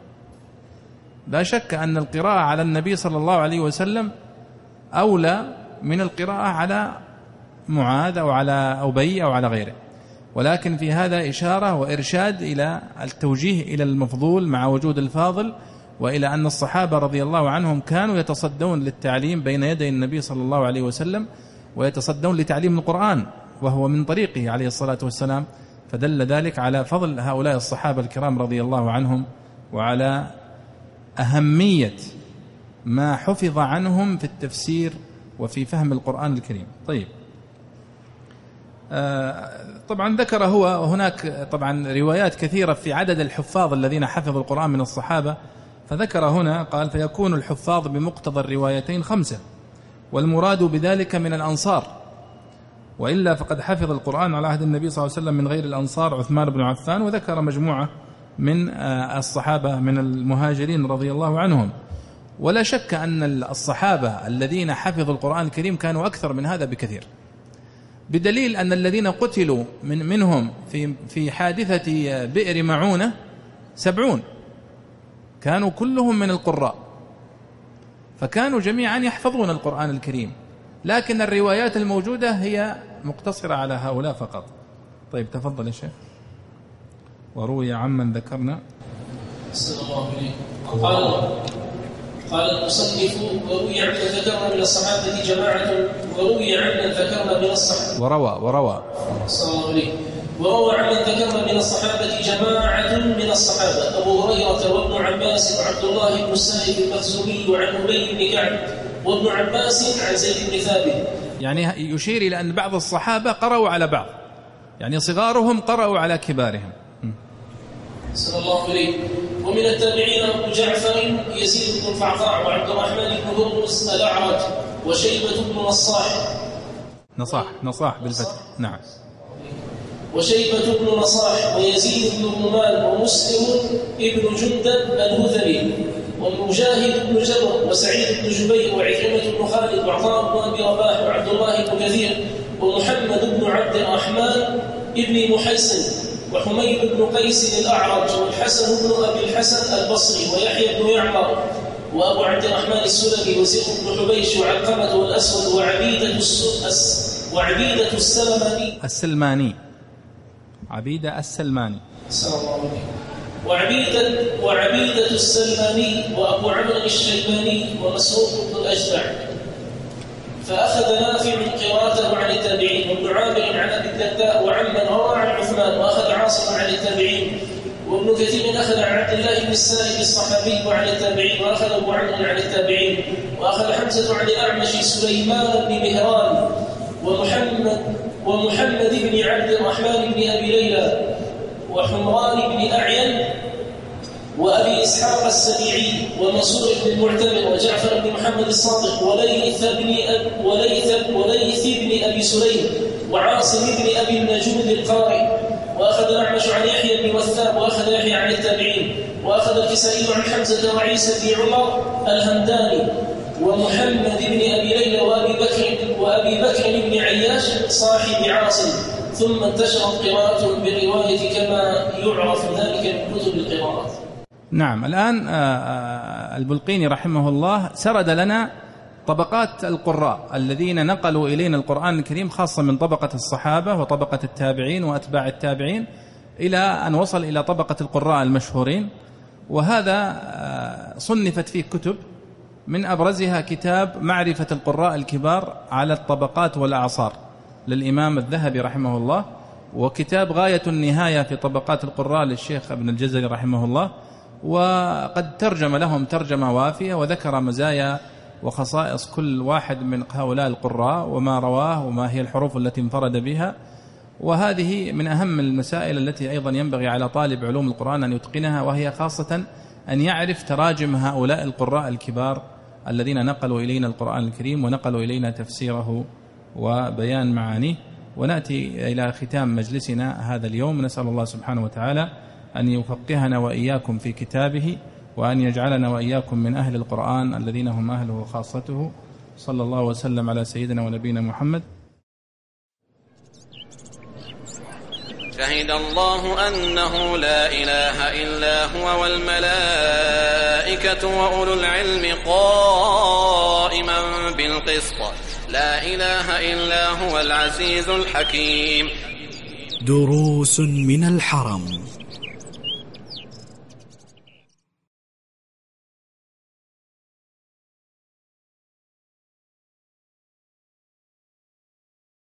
لا شك أن القراءة على النبي صلى الله عليه وسلم أولى من القراءة على معاذ أو على أبي أو على غيره، ولكن في هذا إشارة وإرشاد إلى التوجيه إلى المفضول مع وجود الفاضل، وإلى أن الصحابة رضي الله عنهم كانوا يتصدون للتعليم بين يدي النبي صلى الله عليه وسلم، ويتصدون لتعليم القرآن وهو من طريقه عليه الصلاة والسلام. فدل ذلك على فضل هؤلاء الصحابة الكرام رضي الله عنهم، وعلى أهمية ما حفظ عنهم في التفسير وفي فهم القرآن الكريم. طيب، طبعا ذكر هو هناك طبعا روايات كثيرة في عدد الحفاظ الذين حفظوا القرآن من الصحابة، فذكر هنا قال فيكون الحفاظ بمقتضى الروايتين 5، والمراد بذلك من الأنصار، وإلا فقد حفظ القرآن على عهد النبي صلى الله عليه وسلم من غير الأنصار عثمان بن عفان، وذكر مجموعة من الصحابة من المهاجرين رضي الله عنهم. ولا شك أن الصحابة الذين حفظوا القرآن الكريم كانوا أكثر من هذا بكثير، بدليل أن الذين قتلوا منهم في حادثة بئر معونة 70 كانوا كلهم من القراء، فكانوا جميعا يحفظون القرآن الكريم، لكن الروايات الموجودة هي مقتصرة على هؤلاء فقط. طيب تفضل يا شيخ. وروي عمن ذكرنا. السلام الله عليكم. قال المصنف وروي عمن ذكرنا من الصحابة جماعة، وروي عمن ذكرنا من الصحابة وروى السلام الله عليكم. وروى عمن ذكرنا من الصحابة جماعة من الصحابة أبو هريرة وابن عباس وعبد الله بن السائب المخزومي وعن أبي بن كعب وابن عباس عن زيد بن ثابت. يعني يشير إلى أن بعض الصحابة قرأوا على بعض، يعني صغارهم قرأوا على كبارهم. صلى الله عليه. ومن التابعين أبو جعفر يزيد بن الفعقاع وعبد الرحمن بن هرمز الأعرج وشيبة بن نصاح بالفتح. نعم. وشيبة بن نصاح ويزيد بن رمان ومسلم ابن جندب الهذلي ومجاهد بن جبر وسعيد بن جبير وعكرمة بن خالد وعطاء بن أبي رباح وعبد الله بن كثير ومحمد بن عبد الرحمن ابن محيصن وحميد بن قيس الأعرج والحسن بن أبي الحسن البصري ويحيى بن يعمر وأبو عبد الرحمن السلمي وزيد بن حبيش وعلقمة والأسود وعبيدة السلماني عبيدة السلماني وعبيدة السلماني وأبو عمرو الشيباني ومسروق بن الأجدع. فأخذ نافع قراءته عن التابعين وابن عامر عن أبي الدرداء وعمن روى عن عثمان، وأخذ عاصم عن التابعين، وابن كثير أخذ عن عبد الله بن السائب الصحابي وعن التابعين، وأخذ أبو عمرو عن التابعين، وأخذ حمزة عن الأعمش سليمان بن مهران ومحمد بن عبد الرحمن بن أبي ليلى وحمران بن أعين وأبي إسحاق السبيعي ومنصور بن المعتمر وجعفر بن محمد الصادق وليث بن أبي سليم وعاصم بن أبي النجود القارئ وأخذ الأعمش عن يحيى بن وثاب وأخذ يحيى عن التابعين وأخذ الكسائي عن حمزة وعيسى بن عمر الهمداني ومحمد بن أبي ليلى وأبي بكر بن عياش صاحب عاصم، ثم انتشرت قراءة بالرواية كما يعرف ذلك من كتب القراءات. نعم. الآن البلقيني رحمه الله سرد لنا طبقات القراء الذين نقلوا إلينا القرآن الكريم، خاصة من طبقة الصحابة وطبقة التابعين وأتباع التابعين، إلى أن وصل إلى طبقة القراء المشهورين. وهذا صنفت فيه كتب، من أبرزها كتاب معرفة القراء الكبار على الطبقات والأعصار للإمام الذهبي رحمه الله، وكتاب غاية النهاية في طبقات القراء للشيخ ابن الجزري رحمه الله، وقد ترجم لهم ترجمة وافية وذكر مزايا وخصائص كل واحد من هؤلاء القراء وما رواه وما هي الحروف التي انفرد بها. وهذه من أهم المسائل التي أيضا ينبغي على طالب علوم القرآن أن يتقنها، وهي خاصة أن يعرف تراجم هؤلاء القراء الكبار الذين نقلوا إلينا القرآن الكريم ونقلوا إلينا تفسيره وبيان معانيه. ونأتي إلى ختام مجلسنا هذا اليوم، نسأل الله سبحانه وتعالى أن يفقهنا وإياكم في كتابه، وأن يجعلنا وإياكم من أهل القرآن الذين هم أهله وخاصته. صلى الله وسلم على سيدنا ونبينا محمد. شهد الله أنه لا إله إلا هو والملائكة وأولو العلم قائما بالقسط لا إله إلا هو العزيز الحكيم. دروس من الحرم.